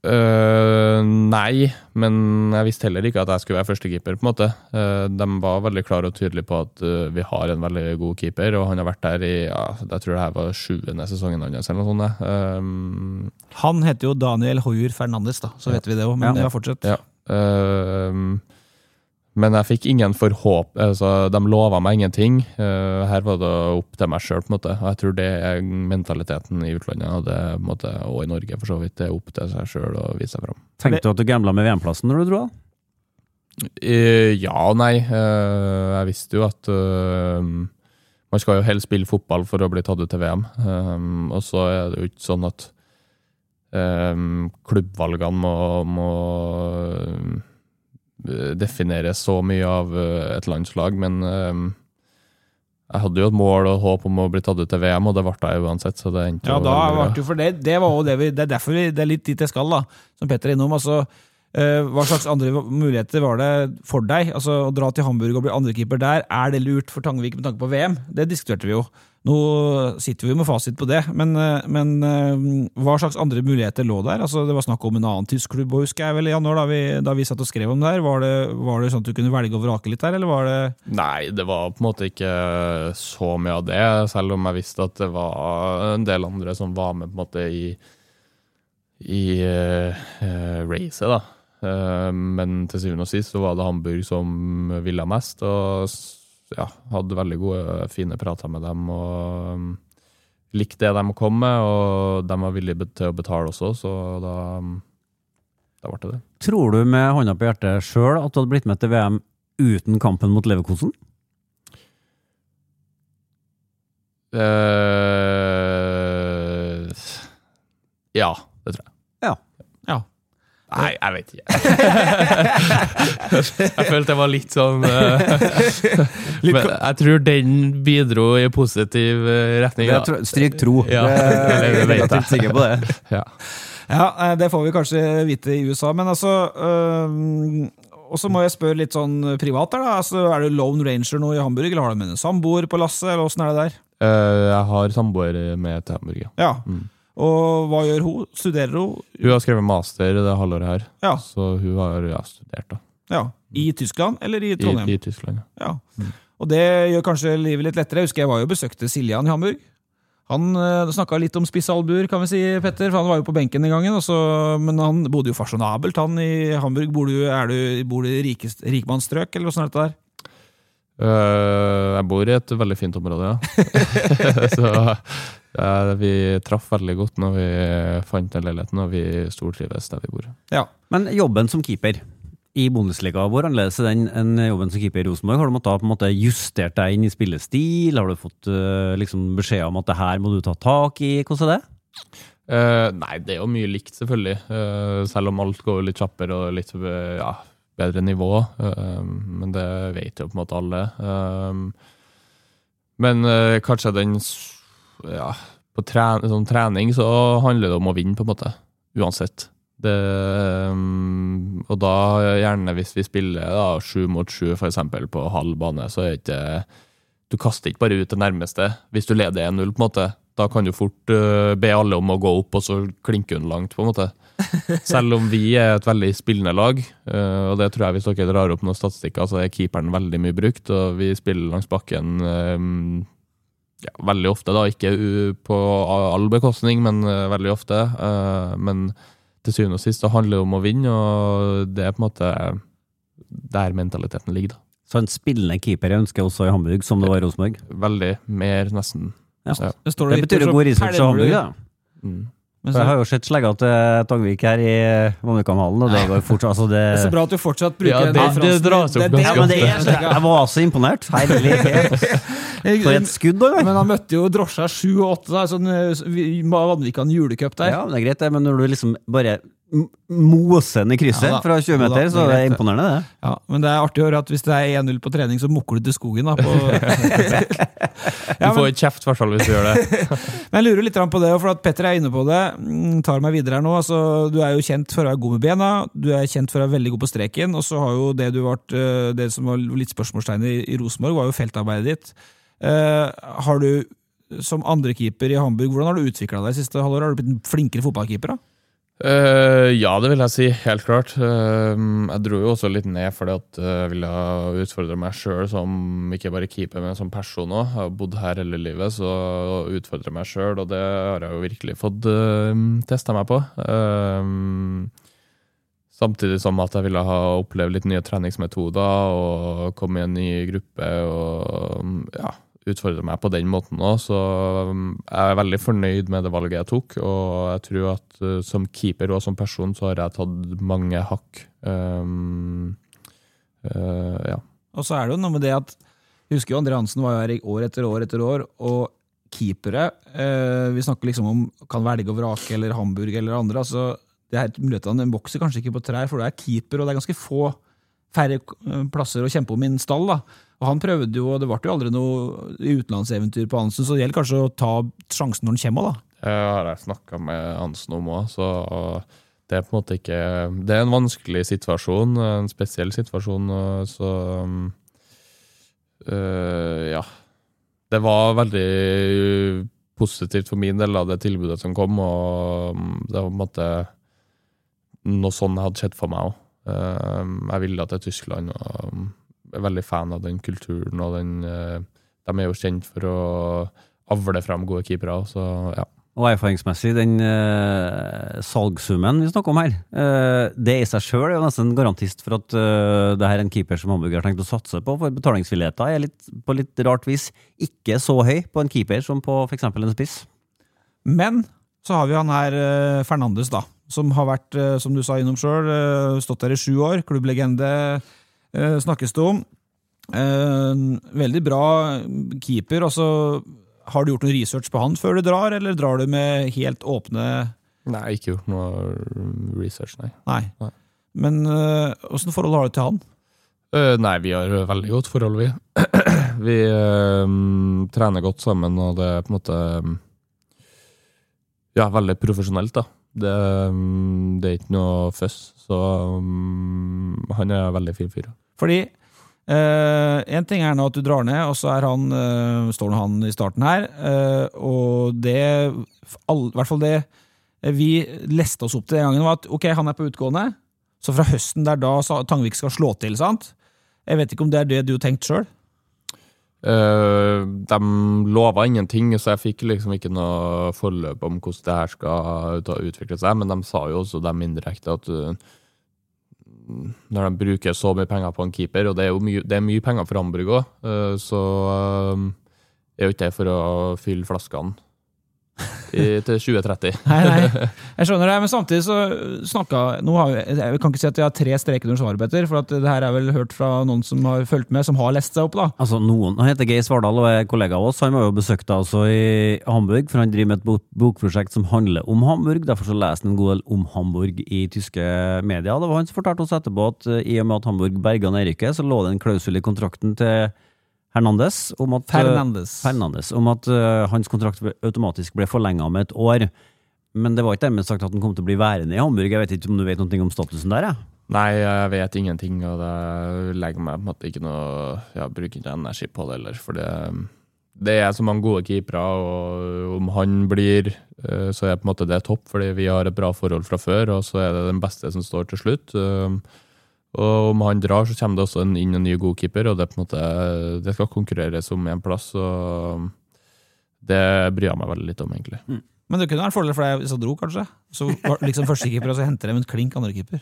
Uh, nei, men jeg visste heller ikke at jeg skulle være førstekeeper på en måte. Uh, de var veldig klare og tydelige på at uh, vi har en veldig god keeper, og han har vært der i, ja, jeg tror det her var sjuende sesongen hans eller noe sånt. Um, Han heter jo Daniel Hoyer Fernandes, da, så vet vi det også, men Ja. ja, fortsett. ja. Uh, men jeg fikk ingen forhåp, altså de lovet meg ingenting. Uh, her var det opp til meg selv på en måte, og jeg tror det er mentaliteten i utlandet, og det på en måte, og i Norge for så vidt, det er opp til seg selv å vise seg frem. Tenkte du at du gamblet med V M-plassen når du dro da? Uh, ja og nei. Uh, jeg visste jo at uh, man skal jo helst spille fotball for å bli tatt ut til V M. Um, og så er det jo ikke sånn at um, klubbvalgene må, må uh, definere så mye av uh, et landslag, men um, jeg hadde jo et mål og håp om å bli tatt ut til V M, og det ble jeg uansett, så det endte Ja, jo da veldig bra. var det jo for det. Det var jo det vi, det er derfor vi, det er litt dit jeg skal, da, som Petter er innom. Altså, eh, hva slags andre muligheter var det for deg? Altså, å dra til Hamburg og bli andrekeeper der, er det lurt for Tangvik med tanke på V M? Det diskuterte vi jo. Nå sitter vi med fasit på det, men, eh, men eh, hva slags andre muligheter lå der? Altså, det var snakk om en annen tysk klubb, husker jeg vel i januar, da vi, da vi satt og skrev om det her. Var det, var det sånn at du kunne velge og vrake litt der, eller var det... Nei, det var på en måte ikke så mye av det, selv om jeg visste at det var en del andre som var med på en måte i, i uh, racet da. Uh, men til syvende og sist så var det Hamburg som ville mest, og ja, hadde veldig gode, fine prater med dem, og um, likte det de kom med, og de var villige til å betale også, så da, da ble det det. Tror du med hånda på hjertet selv at du hadde blitt med til V M uten kampen mot Leverkusen? Uh, ja, det tror jeg. Ja. Ja. Nei, jeg vet ikke. Jeg følte det var litt sånn uh, Men jeg tror den bidro i positiv uh, retning. Da. Stryk tro. Ja, det, det jeg er vet jeg. relativt sikker på det. Ja. Ja, eh, det får vi kanskje vite i U S A, men altså øh, og så må jeg spørre litt sånn privat der da, altså, er du Lone Ranger nå i Hamburg, eller har du med en samboer på lasset, eller hvordan er det der? Uh, jeg har samboer med til Hamburg, ja. Ja, Mm. og hva gjør hun? Studerer hun? Hun har skrevet master det halvåret her, Ja, så hun har ja, studert da. ja. I Tyskland, eller i I, Trondheim? i Tyskland. Ja, Mm. og det gjør kanskje livet litt lettere. Jeg husker jeg var jo og besøkte Siljan i Hamburg. Han øh, snakket litt om spissalbuer, kan vi si, Petter, for han var jo på benken den gangen, og så, men han bodde jo fasjonabelt, han i Hamburg. Bor du, er du, bor du i rikest, rikmannsstrøk, eller hvordan er dette der? Uh, jeg bor i et veldig fint område, ja. Så ja, vi traff veldig godt når vi fant den leiligheten, og vi stortrives der vi bor. Ja. Men jobben som keeper i Bundesliga, hvor annerledes er den enn jobben som keeper i Rosenborg? Har du måttet på en måte justert deg inn i spillestil? Har du fått uh, liksom beskjed om at det her må du ta tak i? Hvordan er det? Uh, nei, det er jo mye likt selvfølgelig, uh, selv om alt går litt kjappere og litt uh, ja, bedre nivå, uh, men det vet jo på en måte alle. Uh, men uh, kanskje den, ja, på tre- sånn trening så handler det om å vinne på en måte, uansett. Det, um, og da gjerne hvis vi spiller da, sju mot sju for eksempel på halv bane, så er ikke, du kaster ikke bare ut det nærmeste. Hvis du leder en null på en måte, da kan du fort uh, be alle om å gå opp, og så klinke hun langt på en måte. Selv om vi er et veldig spillende lag, uh, og det tror jeg hvis dere drar opp noen statistikker, så er keeperen veldig mye brukt, og vi spiller langs bakken um, ja, veldig ofte da, ikke uh, på all bekostning, men uh, veldig ofte. Uh, men til syvende og sist, det handler om å vinne, og det er på en måte der mentaliteten ligger da. Så en spillende keeper jeg ønsker også i Hamburg, som det var i Rosenborg? Veldig, mer nesten. Ja. Ja. Det, står Det litt, betyr så jo god research i pælmer Hamburg, du- da. Mm. Men For jeg så, har jo sett slegga til Tangvik her i Vanvikanhallen, og det går fort, altså det... det er så bra at du fortsatt bruker Ja, den det- referansen. det dras opp Det er det- Ja, men det er, jeg var så imponert. Herlighet. For et skudd, da. Men han møtte jo drosja sju og åtte, da, sånn øh, Vanvikan julecup der. Ja, det er greit det, men når du liksom bare m- moser den i krysset Ja da. fra tjue Jo da, meter, det så er er det greit, det. imponerende det. Ja, men det er artig å høre at hvis det er én null på trening, så mukker du til skogen. Da, på Du ja, får men, ikke kjeft i hvert fall hvis du gjør det. men jeg lurer litt på det, for at Petter er inne på det. mm, Tar meg videre her nå. Altså, du er jo kjent for å være god med bena, du er kjent for å være veldig god på streken, og så har jo det du vært, øh, det som var litt spørsmålstegn i, i Rosenborg, var jo feltarbeidet ditt. Eh, har du som andrekeeper i Hamburg, hvordan har du utviklet deg siste halvåret? Har du blitt en flinkere fotballkeeper da? Uh, ja, det vil jeg si, helt klart. Uh, jeg dro jo også litt ned fordi at jeg ville utfordre meg selv som ikke bare keeper, men som person også. Jeg har bodd her hele livet, så utfordre meg selv, og det har jeg jo virkelig fått uh, testet meg på. Uh, samtidig som at jeg ville ha opplevd litt nye treningsmetoder og komme i en ny gruppe og ja, utfordre meg på den måten også, så jeg er veldig fornøyd med det valget jeg tok, og jeg tror at uh, som keeper og som person så har jeg tatt mange hakk. Um, uh, ja. Og så er det jo noe med det at, jeg husker jo André Hansen var jo her i år etter år etter år, og keepere, uh, vi snakker liksom om kan velge å vrake eller Hamburg eller andre, altså det her mulighetene, den vokser kanskje ikke på trær, for det er keeper, og det er ganske få færre plasser å kjempe om i en stall da. Og han prøvde jo, og det var jo aldri noe utenlandseventyr på Hansen, så det gjelder kanskje å ta sjansen når han kommer da. Det har jeg snakket med Hansen om også, så det er på en måte ikke, det er en vanskelig situasjon, en spesiell situasjon, så øh, ja, det var veldig positivt for min del av det tilbudet som kom, og det var på en måte noe sånn jeg hadde sett for meg også. Jeg ville til Tyskland og er veldig fan av den kulturen og den, de er jo kjent for å avle frem gode keepere så ja. Og erfaringsmessig, den uh, salgsummen vi snakker om her, uh, det i seg selv er jo nesten en garantist for at uh, det her er en keeper som Hamburg har tenkt å satse på, for betalingsvilligheten er litt, på litt rart vis ikke så høy på en keeper som på for eksempel en spiss. Men så har vi han her uh, Fernandes da, som har vært, som du sa innom selv, stått der i sju år, klubblegende snakkes det om. Veldig bra keeper, og så har du gjort noe research på han før du drar, eller drar du med helt åpne... Nei, ikke gjort noe research, nei. Nei. nei. Men hvordan forhold har du til han? Uh, nei, vi har veldig godt forhold, vi. vi uh, trener godt sammen, og det er på en måte ja, veldig profesjonelt da. Det, det er ikke noe føss, så um, han er veldig fin fyr. Fordi uh, en ting er nå at du drar ned, og så er han, uh, står han i starten her, uh, og det, all, i hvert fall det vi leste oss opp til den gangen var at ok, han er på utgående, så fra høsten der da Tangvik skal slå til, sant? Jeg vet ikke om det er det du har tenkt selv? Uh, de lovet ingenting, så jeg fikk liksom ikke noe forløp om hvordan det her skal utvikle seg, men de sa jo også dem indirekte at uh, når de bruker så mye penger på en keeper, og det er jo mye, det er mye penger for Hamburg også, uh, så uh, er jo ikke det for å fylle flaskene i, til tjue tretti. Nei, nei, jeg skjønner det, men samtidig så snakket, nå har jeg, jeg kan ikke si at jeg har tre streker under svaret, Petter, for at det her er vel hørt fra noen som har følt med, som har lest seg opp da. Altså noen, han heter Geir Svardal og er kollega av oss, han var jo besøkt altså i Hamburg, for han driver med et bok bokprosjekt som handler om Hamburg, derfor så leser han en god del om Hamburg i tyske medier. Det var han som fortalte oss etterpå at i og med at Hamburg berget nedrykket, så lå det en klausul i kontrakten til Hernandez om at, Fernandes. Fernandes, om at uh, hans kontrakt automatisk ble forlenget med et år. Men det var ikke dermed sagt at han kom til å bli værende i Hamburg. Jeg vet ikke om du vet noe om statusen der, ja? Nei, jeg vet ingenting, og det legger meg på en måte ikke noe, jeg bruker ikke energi på det heller, for det, det er så mange gode keepere, og om han blir, så er på en måte det topp, fordi vi har et bra forhold fra før, og så er det den beste som står til slutt. Og om han drar, så kommer det også inn en ny god keeper, og det, på en måte, det skal konkurreres om en plass, og det bryr jeg meg veldig litt om, egentlig. Mm. Men det kunne være en fordel for deg hvis jeg dro, kanskje? Så liksom første keeper, og så henter de en klink andre keeper?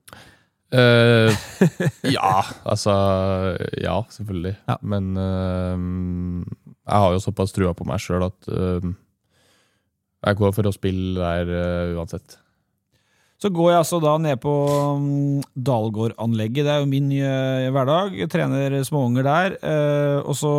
Uh, ja, altså, ja, selvfølgelig. Ja. Men uh, jeg har jo såpass trua på meg selv at uh, jeg går for å spille der uh, uansett. Så går jeg altså da ned på um, Dalgård-anlegget, det er jo min uh, hverdag, jeg trener småunger der, uh, og så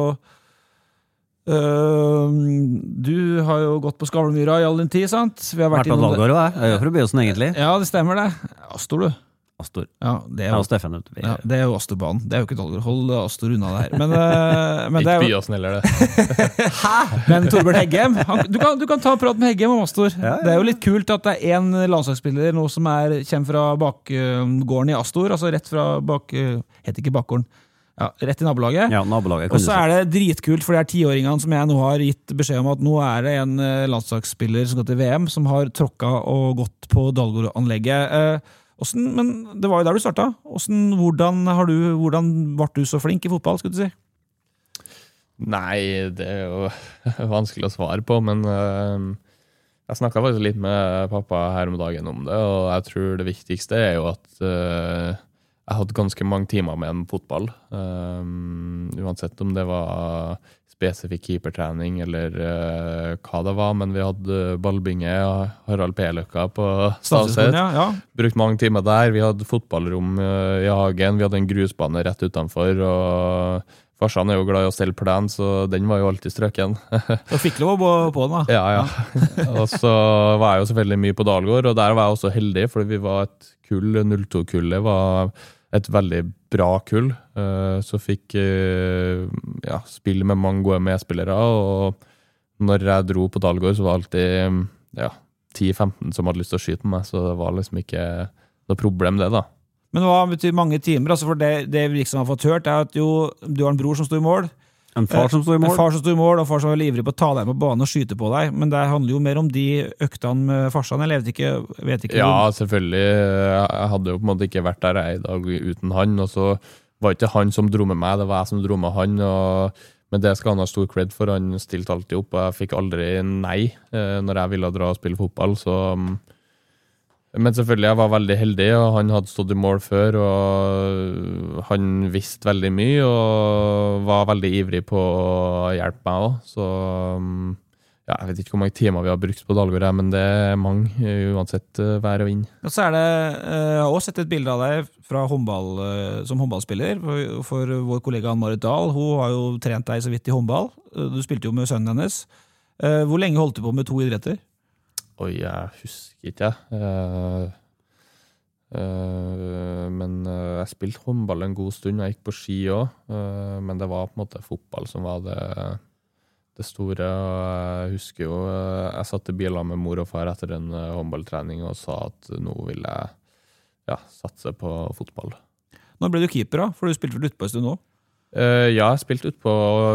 uh, du har jo gått på Skavlemyra i all din tid, sant? Vi har vært, vært på Dalgård, jeg. Jeg er jo fra Byåsen, egentlig. Ja, det stemmer det. Astor, du. Astor. Ja, det er jo, ja, Steffen, ja, det er jo Astorbanen. Det er jo ikke Dalgård. Hold Astor unna det her. Men, uh, men det er jo... Ikke Byåsen heller, det. Hæ? Men Torbjørn Heggem, han, du, kan, du kan ta en prat med Heggem om Astor. Ja, ja. Det er jo litt kult at det er en landslagsspiller nå som er, kommer fra bakgården i Astor, altså rett fra bak... heter ikke bakgården. Ja, rett i nabolaget. Ja, nabolaget kan Og du så si. er det dritkult for de her tiåringene som jeg nå har gitt beskjed om at nå er det en eh, landslagsspiller som går til V M, som har tråkka og gått på Dalgård-anlegget. Eh, hvordan, men det var jo der du startet. Hvordan, hvordan, har du, hvordan ble du så flink i fotball, skulle du si? Nei, det er jo vanskelig å svare på, men uh, jeg snakket faktisk litt med pappa her om dagen om det, og jeg tror det viktigste er jo at uh, jeg hadde ganske mange timer med en fotball. Um, uansett om det var spesifikk keepertrening eller uh, hva det var, men vi hadde ballbinge og Harald P-løkka på Stavseth. Ja, ja. Brukt mange timer der. Vi hadde fotballrom uh, i hagen, vi hadde en grusbane rett utenfor, og farsan er jo glad i å stelle plen, så den var jo alltid strøken. Så fikk lov på, på den da. Ja, ja. Og så var jeg jo selvfølgelig mye på Dalgård, og der var jeg også heldig, fordi vi var et kull, null to-kullet var et veldig bra kull. Så fikk ja, spille med mange gode medspillere, og når jeg dro på Dalgård, så var det alltid ja, ti femten som hadde lyst til å skyte med meg, så det var liksom ikke noe problem det da. Men hva betyr mange timer? Altså for det, det vi liksom har fått hørt er at jo, du har en bror som står i mål, En far som står i mål. En far som står i mål, og far som er ivrig på å ta deg på banen og skyte på deg. Men det handler jo mer om de øktene med farsan. Jeg vet ikke, vet ikke Ja, hvor. selvfølgelig. Jeg hadde jo på en måte ikke vært der jeg i dag uten han, og så var ikke han som dro med meg, det var jeg som dro med han, og men det skal han ha stor cred for. Han stilte alltid opp, og jeg fikk aldri nei når jeg ville dra og spille fotball, så men selvfølgelig, jeg var veldig heldig, og han hadde stått i mål før, og han visste veldig mye, og var veldig ivrig på å hjelpe meg også. Så ja, jeg vet ikke hvor mange timer vi har brukt på Dalgård, men det er mange, uansett vær og vind. Og så er det, jeg har også sett et bilde av deg fra håndball, som håndballspiller, for, for vår kollega Ann-Marit Dahl. Hun har jo trent deg så vidt i håndball. Du spilte jo med sønnen hennes. Hvor lenge holdt du på med to idretter? Oi, jeg husker ikke. Uh, uh, men uh, jeg spilte håndball en god stund, jeg gikk på ski også, uh, men det var på en måte fotball som var det, det store. Jeg husker jo, uh, jeg satt i bilen med mor og far etter en uh, håndballtrening og sa at nå vil jeg ja, satse på fotball. Nå ble du keeper da, for du spilte vel ute på en stund nå? Uh, ja, jeg spilte ut på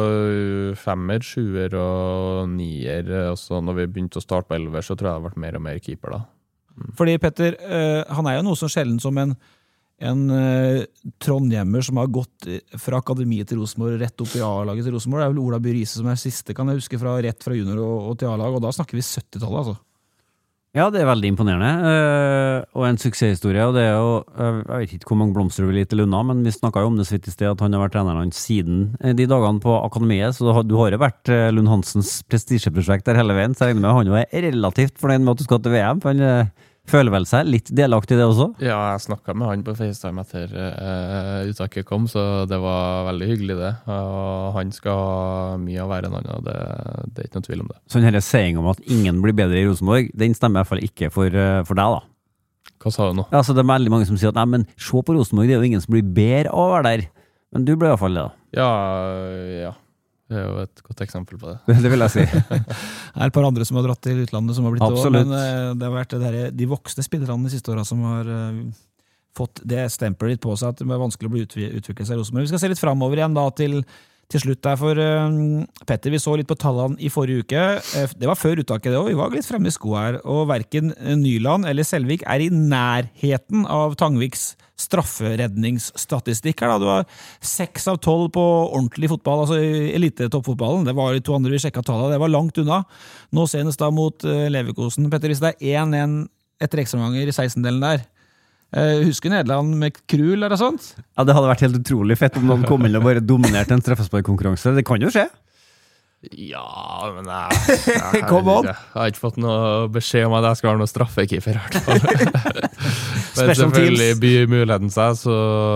femmer, sjuer og nier, og så når vi begynte å starte på elver, så tror jeg det har vært mer og mer keeper da. Mm. Fordi Petter, uh, han er jo noe så sjelden som en, en uh, trondhjemmer som har gått fra akademiet til Rosenborg rett opp i A-laget til Rosenborg. Det er vel Ola By Riise som er siste, kan jeg huske, fra rett fra junior og, og til A-lag, og da snakker vi syttitallet altså. Ja, det er veldig imponerende, uh, og en suksesshistorie, og det er jo, uh, jeg vet ikke hvor mange blomster du vil gi til Lunda, men vi snakket jo om det så vidt i sted, at han har vært treneren hans siden de dagene på akademiet, så du har, du har jo vært uh, Lund Hansens prestisjeprosjekt der hele veien, så jeg regner med han jo er relativt fornøyd med at du skal til V M, for han uh, føler vel seg litt delaktig i det også? Ja, jeg snakket med han på FaceTime etter uh, uttaket kom, så det var veldig hyggelig det. Og han skal ha mye av hver en annen, det, det er ikke noen tvil om det. Så denne saying om at ingen blir bedre i Rosenborg, den stemmer i hvert fall ikke for, uh, for deg da? Hva sa du nå? Altså, det er veldig mange som sier at nei, men se på Rosenborg, det er jo ingen som blir bedre av å være der. Men du ble i hvert fall det da. Ja, ja. Det er jo et godt eksempel på det. Det vil jeg si. Det er et par andre som har dratt til utlandet som har blitt Absolutt. Også, men det har vært det der, de voksne spillerne de siste årene som har uh, fått det stempelet litt på seg at det er vanskelig å bli utv- utvikle seg i Rosenborg. Vi skal se litt fremover igjen da til, til slutt der, for uh, Petter, vi så litt på tallene i forrige uke. Uh, det var før uttaket det også, vi var litt fremme i sko her, og hverken Nyland eller Selvik er i nærheten av Tangviks strafferedningsstatistikk her da. Du har seks av tolv på ordentlig fotball, altså elite-toppfotballen. Det var de to andre vi sjekket tallet, det var langt unna. Nå senest da mot uh, Leverkusen. Petter, hvis det er én én etter ekstraganger i seksten-delen der, uh, husker Nederland med Krul eller sånt? Ja, det hadde vært helt utrolig fett om noen kom inn og bare dominerte en straffesparkkonkurranse. Det kan jo skje. Ja, men jeg, jeg, Kom on. jeg har ikke fått noe beskjed om at jeg skal ha noe straffekeeper i hvert fall. Men Special selvfølgelig teams. byr muligheten seg, så,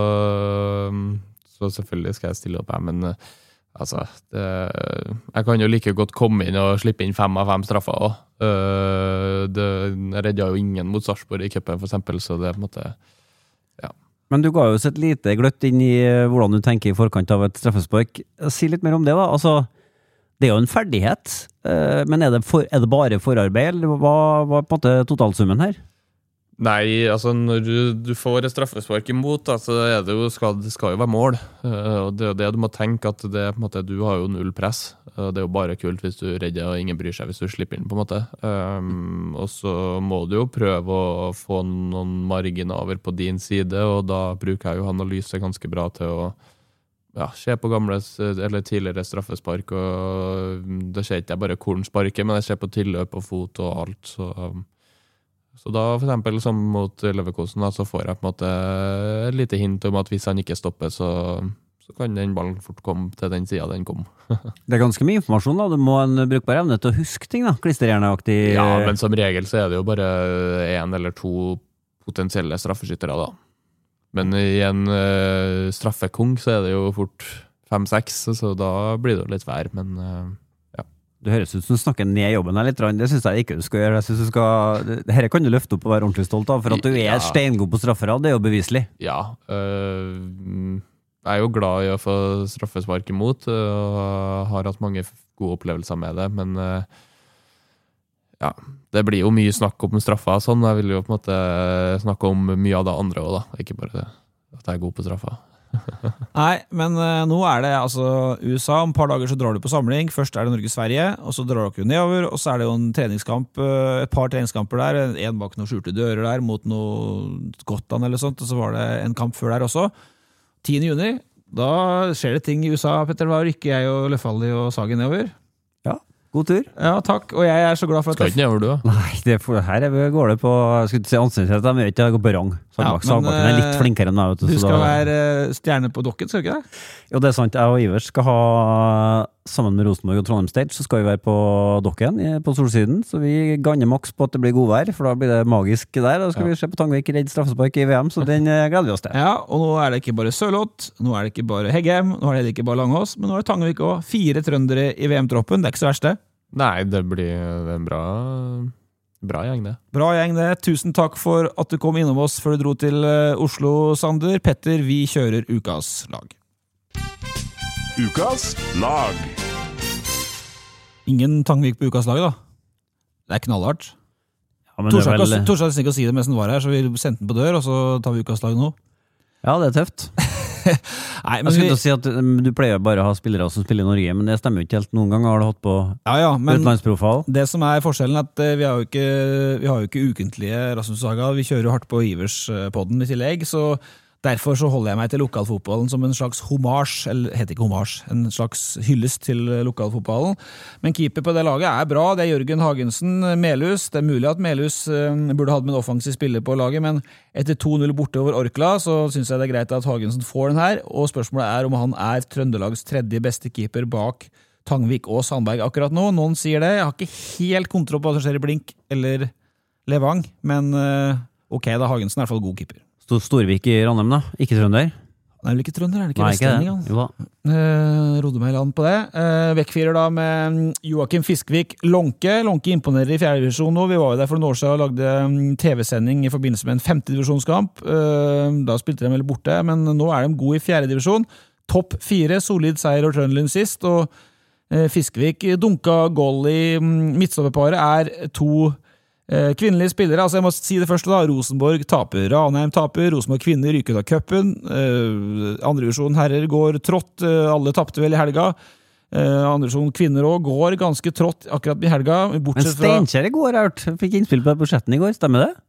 så selvfølgelig skal jeg stille opp her, men altså, det, jeg kan jo like godt komme inn og slippe inn fem av fem straffer også. Det redde jo ingen mot Sarpsborg i cupen for eksempel, så det er på en måte, ja. Men du ga jo oss et lite gløtt inn i hvordan du tenker i forkant av et straffespark. Si litt mer om det da, altså det er jo en ferdighet, men er det, for, er det bare forarbeid, eller hva var på en måte totalsummen her? Nei, altså når du, du får et straffespark imot, da, så er det, jo, skal, det skal jo være mål. Uh, og det er det du må tenke, at det, på en måte, du har jo null press. Uh, det er jo bare kult hvis du redder, og ingen bryr seg hvis du slipper inn, på en måte. Um, og så må du jo prøve å få noen marginer over på din side, og da bruker jeg jo analyse ganske bra til å ja, se på gamle, eller tidligere straffespark, og det ser ikke jeg bare korn sparker, men jeg ser på tilløp og fot og alt, så... Så da, for eksempel, som mot Leverkusen, da, så får jeg på en måte et lite hint om at hvis han ikke stopper, så, så kan den ballen fort komme til den siden den kom. Det er ganske mye informasjon, da. Du må ha en brukbar evne til å huske ting, da. Klisterhjerneaktig. Ja, men som regel så er det jo bare en eller to potensielle straffeskyttere, da. Men i en uh, straffekong så er det jo fort fem-seks, så da blir det jo litt vær, men... Uh, Du høres ut som du snakker ned jobben her litt, det synes jeg ikke du skal gjøre. Jeg synes du skal, dette kan du løfte opp og være ordentlig stolt av, for at du er ja. steingod på straffere, det er jo beviselig. Ja, øh, jeg er jo glad i å få straffespark imot, og har hatt mange gode opplevelser med det, men øh, ja, det blir jo mye snakk om straffer og sånn. Jeg vil jo på en måte snakke om mye av det andre også, da. Ikke bare det, at jeg er god på straffer. Nei, men uh, nå er det altså U S A, om et par dager så drar du på samling. Først er det Norge-Sverige, og så drar dere jo nedover, og så er det jo en treningskamp, uh, et par treningskamper der, en bak noen skjulte dører der, mot noe Skottland eller sånt, og så var det en kamp før der også. tiende juni, da skjer det ting i U S A, Petter. Da rykker jeg og Løffalli og Sagen nedover. God tur. Ja, takk. Og jeg er så glad for at... Skal ikke nedover du, da? Nei, det for, her går det på... Jeg skulle ikke si anstendighet, men jeg går på rang. Sagbakken ja, er litt flinkere enn meg. Du, du skal da... være stjerne på dokken, skal du ikke det? Jo, det er sant. Jeg og Ivers skal ha, sammen med Rosenborg og Trondheim Stage, så skal vi være på dokken på Solsiden. Så vi ganner maks på at det blir god vær, for da blir det magisk der. Da skal ja. vi se på Tangvik redd straffespark i V M, så den gleder vi oss til. Ja, og nå er det ikke bare Sørloth, nå er det ikke bare Heggem, nå er det ikke bare Langås, men nå er det Tangvik også. Fire trøndere i V M-troppen, det er ikke så verste. Nei, det blir en bra, bra gjeng det. Bra gjeng det. Tusen takk for at du kom innom oss før du dro til Oslo, Sander. Petter, vi kjører Ukas lag. Ukas lag. Ingen Tangvik på Ukas lag, da? Det er knallhardt. Ja, men det er vel... Torsak hadde ikke å si det mens han var her, så vi sendte den på dør, og så tar vi Ukas lag nå. Ja, det er tøft. Nei, men jeg skulle vi... si at du pleier bare å ha spillere som spiller i Norge, men det stemmer jo ikke helt. Noen ganger har du hatt på ja, ja, utenlandsprofil. Det som er forskjellen er at vi har jo ikke, vi har jo ikke ukentlige Rasmus Saga, vi kjører jo hardt på Ivers-podden i tillegg, så derfor så holder jeg meg til lokalfotballen som en slags hommage, eller heter ikke hommage, en slags hyllest til lokalfotballen. Men keeper på det laget er bra, det er Jørgen Hagensen, Melhus. Det er mulig at Melhus burde hatt med en offensiv spiller på laget, men etter to null borte over Orkla, så synes jeg det er greit at Hagensen får den her, og spørsmålet er om han er Trøndelags tredje beste keeper bak Tangvik og Sandberg akkurat nå. Noen sier det, jeg har ikke helt kontroll på hva som skjer i Blink eller Levang, men ok, da Hagensen er i hvert fall god keeper. Stod Storvik i Ranheim da? Ikke trønder? Nei, vel ikke trønder, er det ikke Nei, vestlending? Ikke det. Jo da. Eh, rodde meg i land på det. Eh, Vekkfirer da med Joakim Fiskvik Lonke. Lonke imponerer i fjerde divisjon nå. Vi var jo der for noen år siden og lagde T V-sending i forbindelse med en femte divisjonskamp. Eh, da spilte de vel borte, men nå er de gode i fjerde divisjon. Topp fire, solid seier og Trøndelund sist, og eh, Fiskvik dunka goal i midtstopperparet er to kvinnelige spillere, altså jeg må si det første da, Rosenborg taper, Ranheim taper, Rosenborg kvinner ryker ut av cupen, uh, andre divisjon herrer går trått, uh, alle tapte vel i helga, uh, andre divisjon kvinner også går ganske trått akkurat i helga. Men Steinkjer i går, jeg hørt, fikk innspill på budsjetten i går, stemmer det?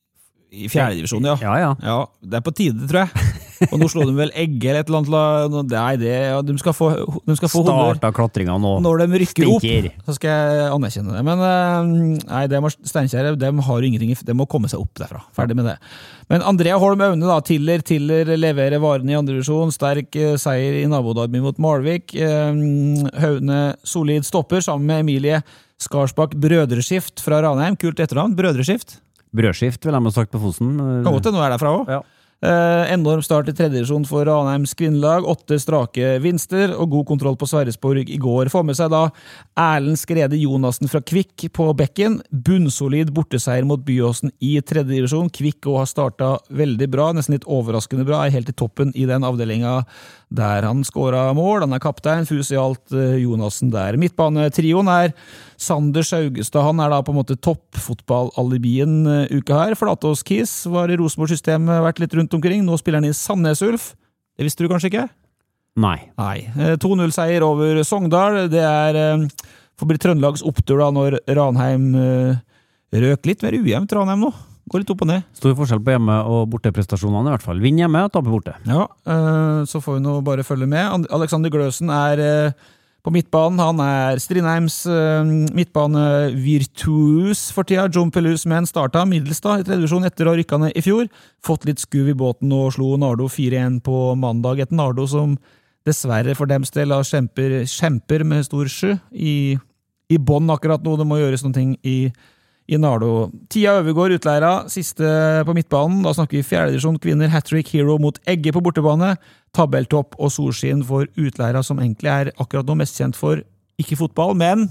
I fjerde divisjon, ja. Ja, ja. Ja, det er på tide, tror jeg. Og nå slår de vel egge eller et eller annet. Nei, det, ja, de skal få, de skal få Starta klatringa nå. Når de rykker Steinkjer. opp, så skal jeg anerkjenne det. Men nei, det må, Steinkjer, de har jo ingenting, de må komme seg opp derfra. Ferdig med det. Men Andrea Holm Aune da, Tiller, Tiller leverer varene i andre divisjon, sterk eh, seier i nabodarby mot Malvik. Eh, Haune solid stopper sammen med Emilie Skarsbakk Brødreskift fra Ranheim. Kult etternavn, Brødreskift. Brødskift vil jeg ha sagt på Fosen. Kan godt det, nå er det fra også. Ja. Eh, enorm start i tredje divisjon for Ranheims kvinnelag, åtte strake vinster og god kontroll på Sverresborg i går. Får med seg da Erlend Skrede Jonassen fra Kvikk på bekken. Bunnsolid borteseier mot Byåsen i tredje divisjon. Kvikk og har startet veldig bra, nesten litt overraskende bra, er helt i toppen i den avdelingen der han skåret mål. Han er kaptein, Fus i alt Jonassen der. Midtbanetrioen er Sander Saugestad, han er da på en måte toppfotballalibien uka her. Flatås Kis var i Rosenborg-systemet, vært litt rundt omkring. Nå spiller han i Sandnes Ulf. Det visste du kanskje ikke? Nei. Nei. to null seier over Sogndal. Det er får bli Trøndelags opptur da når Ranheim røk litt mer ujevnt Ranheim nå. Går litt opp og ned. Stor forskjell på hjemme- og borteprestasjonene i hvert fall. Vinn hjemme og tape borte. Ja, så får vi nå bare følge med. Alexander Gløsen er på midtbanen. Han er Strindheims midtbane virtuos for tida. John Pelus med en starta middels da i tredje divisjon etter å ha rykket ned i fjor. Fått litt skuv i båten og slo Nardo fire en på mandag. Et Nardo som dessverre for dems del kjemper, kjemper med stor sjø i, i bånd akkurat nå. Det må gjøres noen ting i I Nardo. Tia Øvergård utleira, siste på midtbanen. Da snakker vi fjerde divisjon kvinner, Hattrick Hero mot Egge på bortebane. Tabelltopp og solskinn for utleira, som egentlig er akkurat nå mest kjent for ikke fotball, men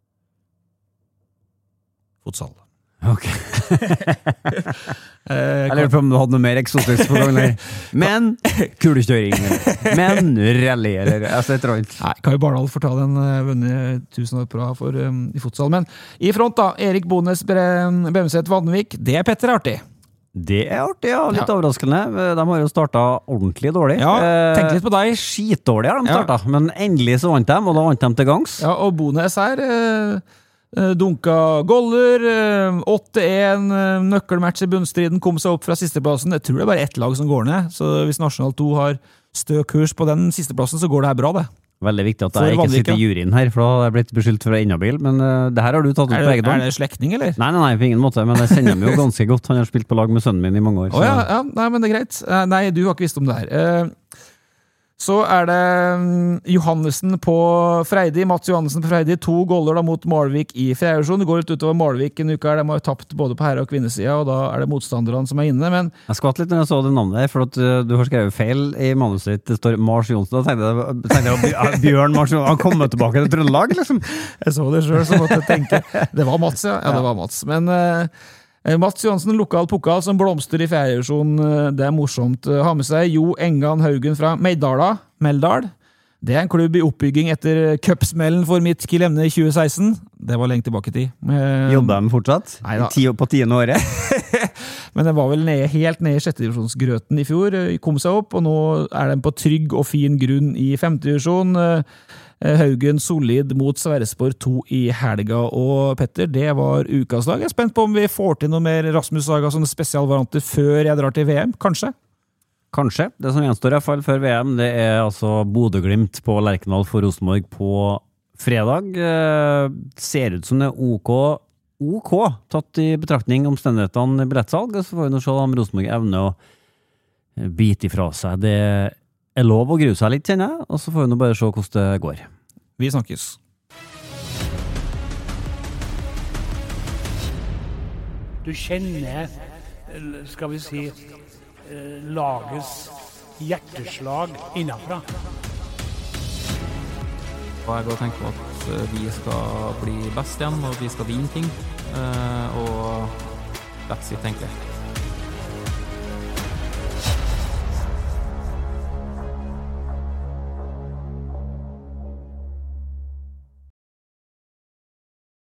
fotsal. Ok. Jeg lurer på om du hadde noe mer eksotisk på gang der. Men kulekjøring, men rally, eller altså et eller annet. Nei, Kai Bardahl får ta den vunnet tusen år bra for um, i fotsal. Men i front da, Erik Bones Bemseth Vanvik, det er Petter artig. Det er artig, ja. Litt Ja. overraskende. De har jo startet ordentlig dårlig. Ja, tenk litt på deg. Skitdårlig har de Ja. startet, men endelig så vant de, og da vant de til gangs. Ja, og Bones her eh, eh, dunka goller, eh, åtte en, eh, nøkkelmatch i bunnstriden, kom seg opp fra sisteplassen. Jeg tror det er bare ett lag som går ned, så hvis National to har stø kurs på den sisteplassen, så går det her bra, det. Veldig viktig at For jeg ikke Vanvik, sitter i juryen her, for da har jeg blitt beskyldt for å være inhabil, men uh, det her har du tatt ut Er på det, eget er hånd. det slektning, eller? Nei, nei, nei, på ingen måte, men jeg kjenner ham jo ganske godt. Han har spilt på lag med sønnen min i mange år. Å ja, ja, nei, men det er greit. Eh, Nei, du har ikke visst om det her. Eh, Så er det mm, Johannessen på Freidi, Mats Johannessen på Freidi, to goller da mot Malvik i fjerde divisjon. Det går litt utover Malvik en uke her, de har jo tapt både på herre- og kvinnesida, og da er det motstanderne som er inne, men Jeg skvatt litt når jeg så det navnet der, for at uh, du har skrevet feil i manuset ditt. Det står Mars Jonsen. Da tenkte jeg, tenkte jeg at Bjørn Mars Jonsen, han kom tilbake til Trøndelag, liksom. jeg så det selv, så måtte jeg tenke. Det var Mats, ja. Ja, det var Mats. Men eh, Mats Johansen, lokal pokal som blomster i fjerde divisjon, eh, det er morsomt. Eh, Ha med seg Jo Engan Haugen fra Meidala, Meldal. Det er en klubb i oppbygging etter cupsmellen for mitt Kilemne i tjue seksten. Det var lenge tilbake i tid. Eh, Jobber de fortsatt? Neida. Ti, på tiende året? Men den var vel nede, helt nede i sjette divisjonsgrøten i fjor, eh, kom seg opp, og nå er den på trygg og fin grunn i femte divisjon. Eh, Haugen solid mot Sverresborg to i helga, og Petter, det var ukas lag. Jeg er spent på om vi får til noe mer Rasmus Saga som spesialvarianter før jeg drar til V M, kanskje? Kanskje. Det som gjenstår i hvert fall før V M, det er altså Bodø-Glimt på Lerkendal for Rosenborg på fredag. Eh, ser ut som det er OK, OK tatt i betraktning omstendighetene i billettsalg, så får vi nå se om Rosenborg evner å bite ifra seg. Det er lov å grue seg litt, kjenner jeg, og så får vi nå bare se hvordan det går. Vi snakkes. Du kjenner, eller skal vi si, eh, lagets hjerteslag innenfra. Og jeg går og tenker på at eh, vi skal bli best igjen, og vi skal vinne ting. Eh, og that's it, tenker jeg.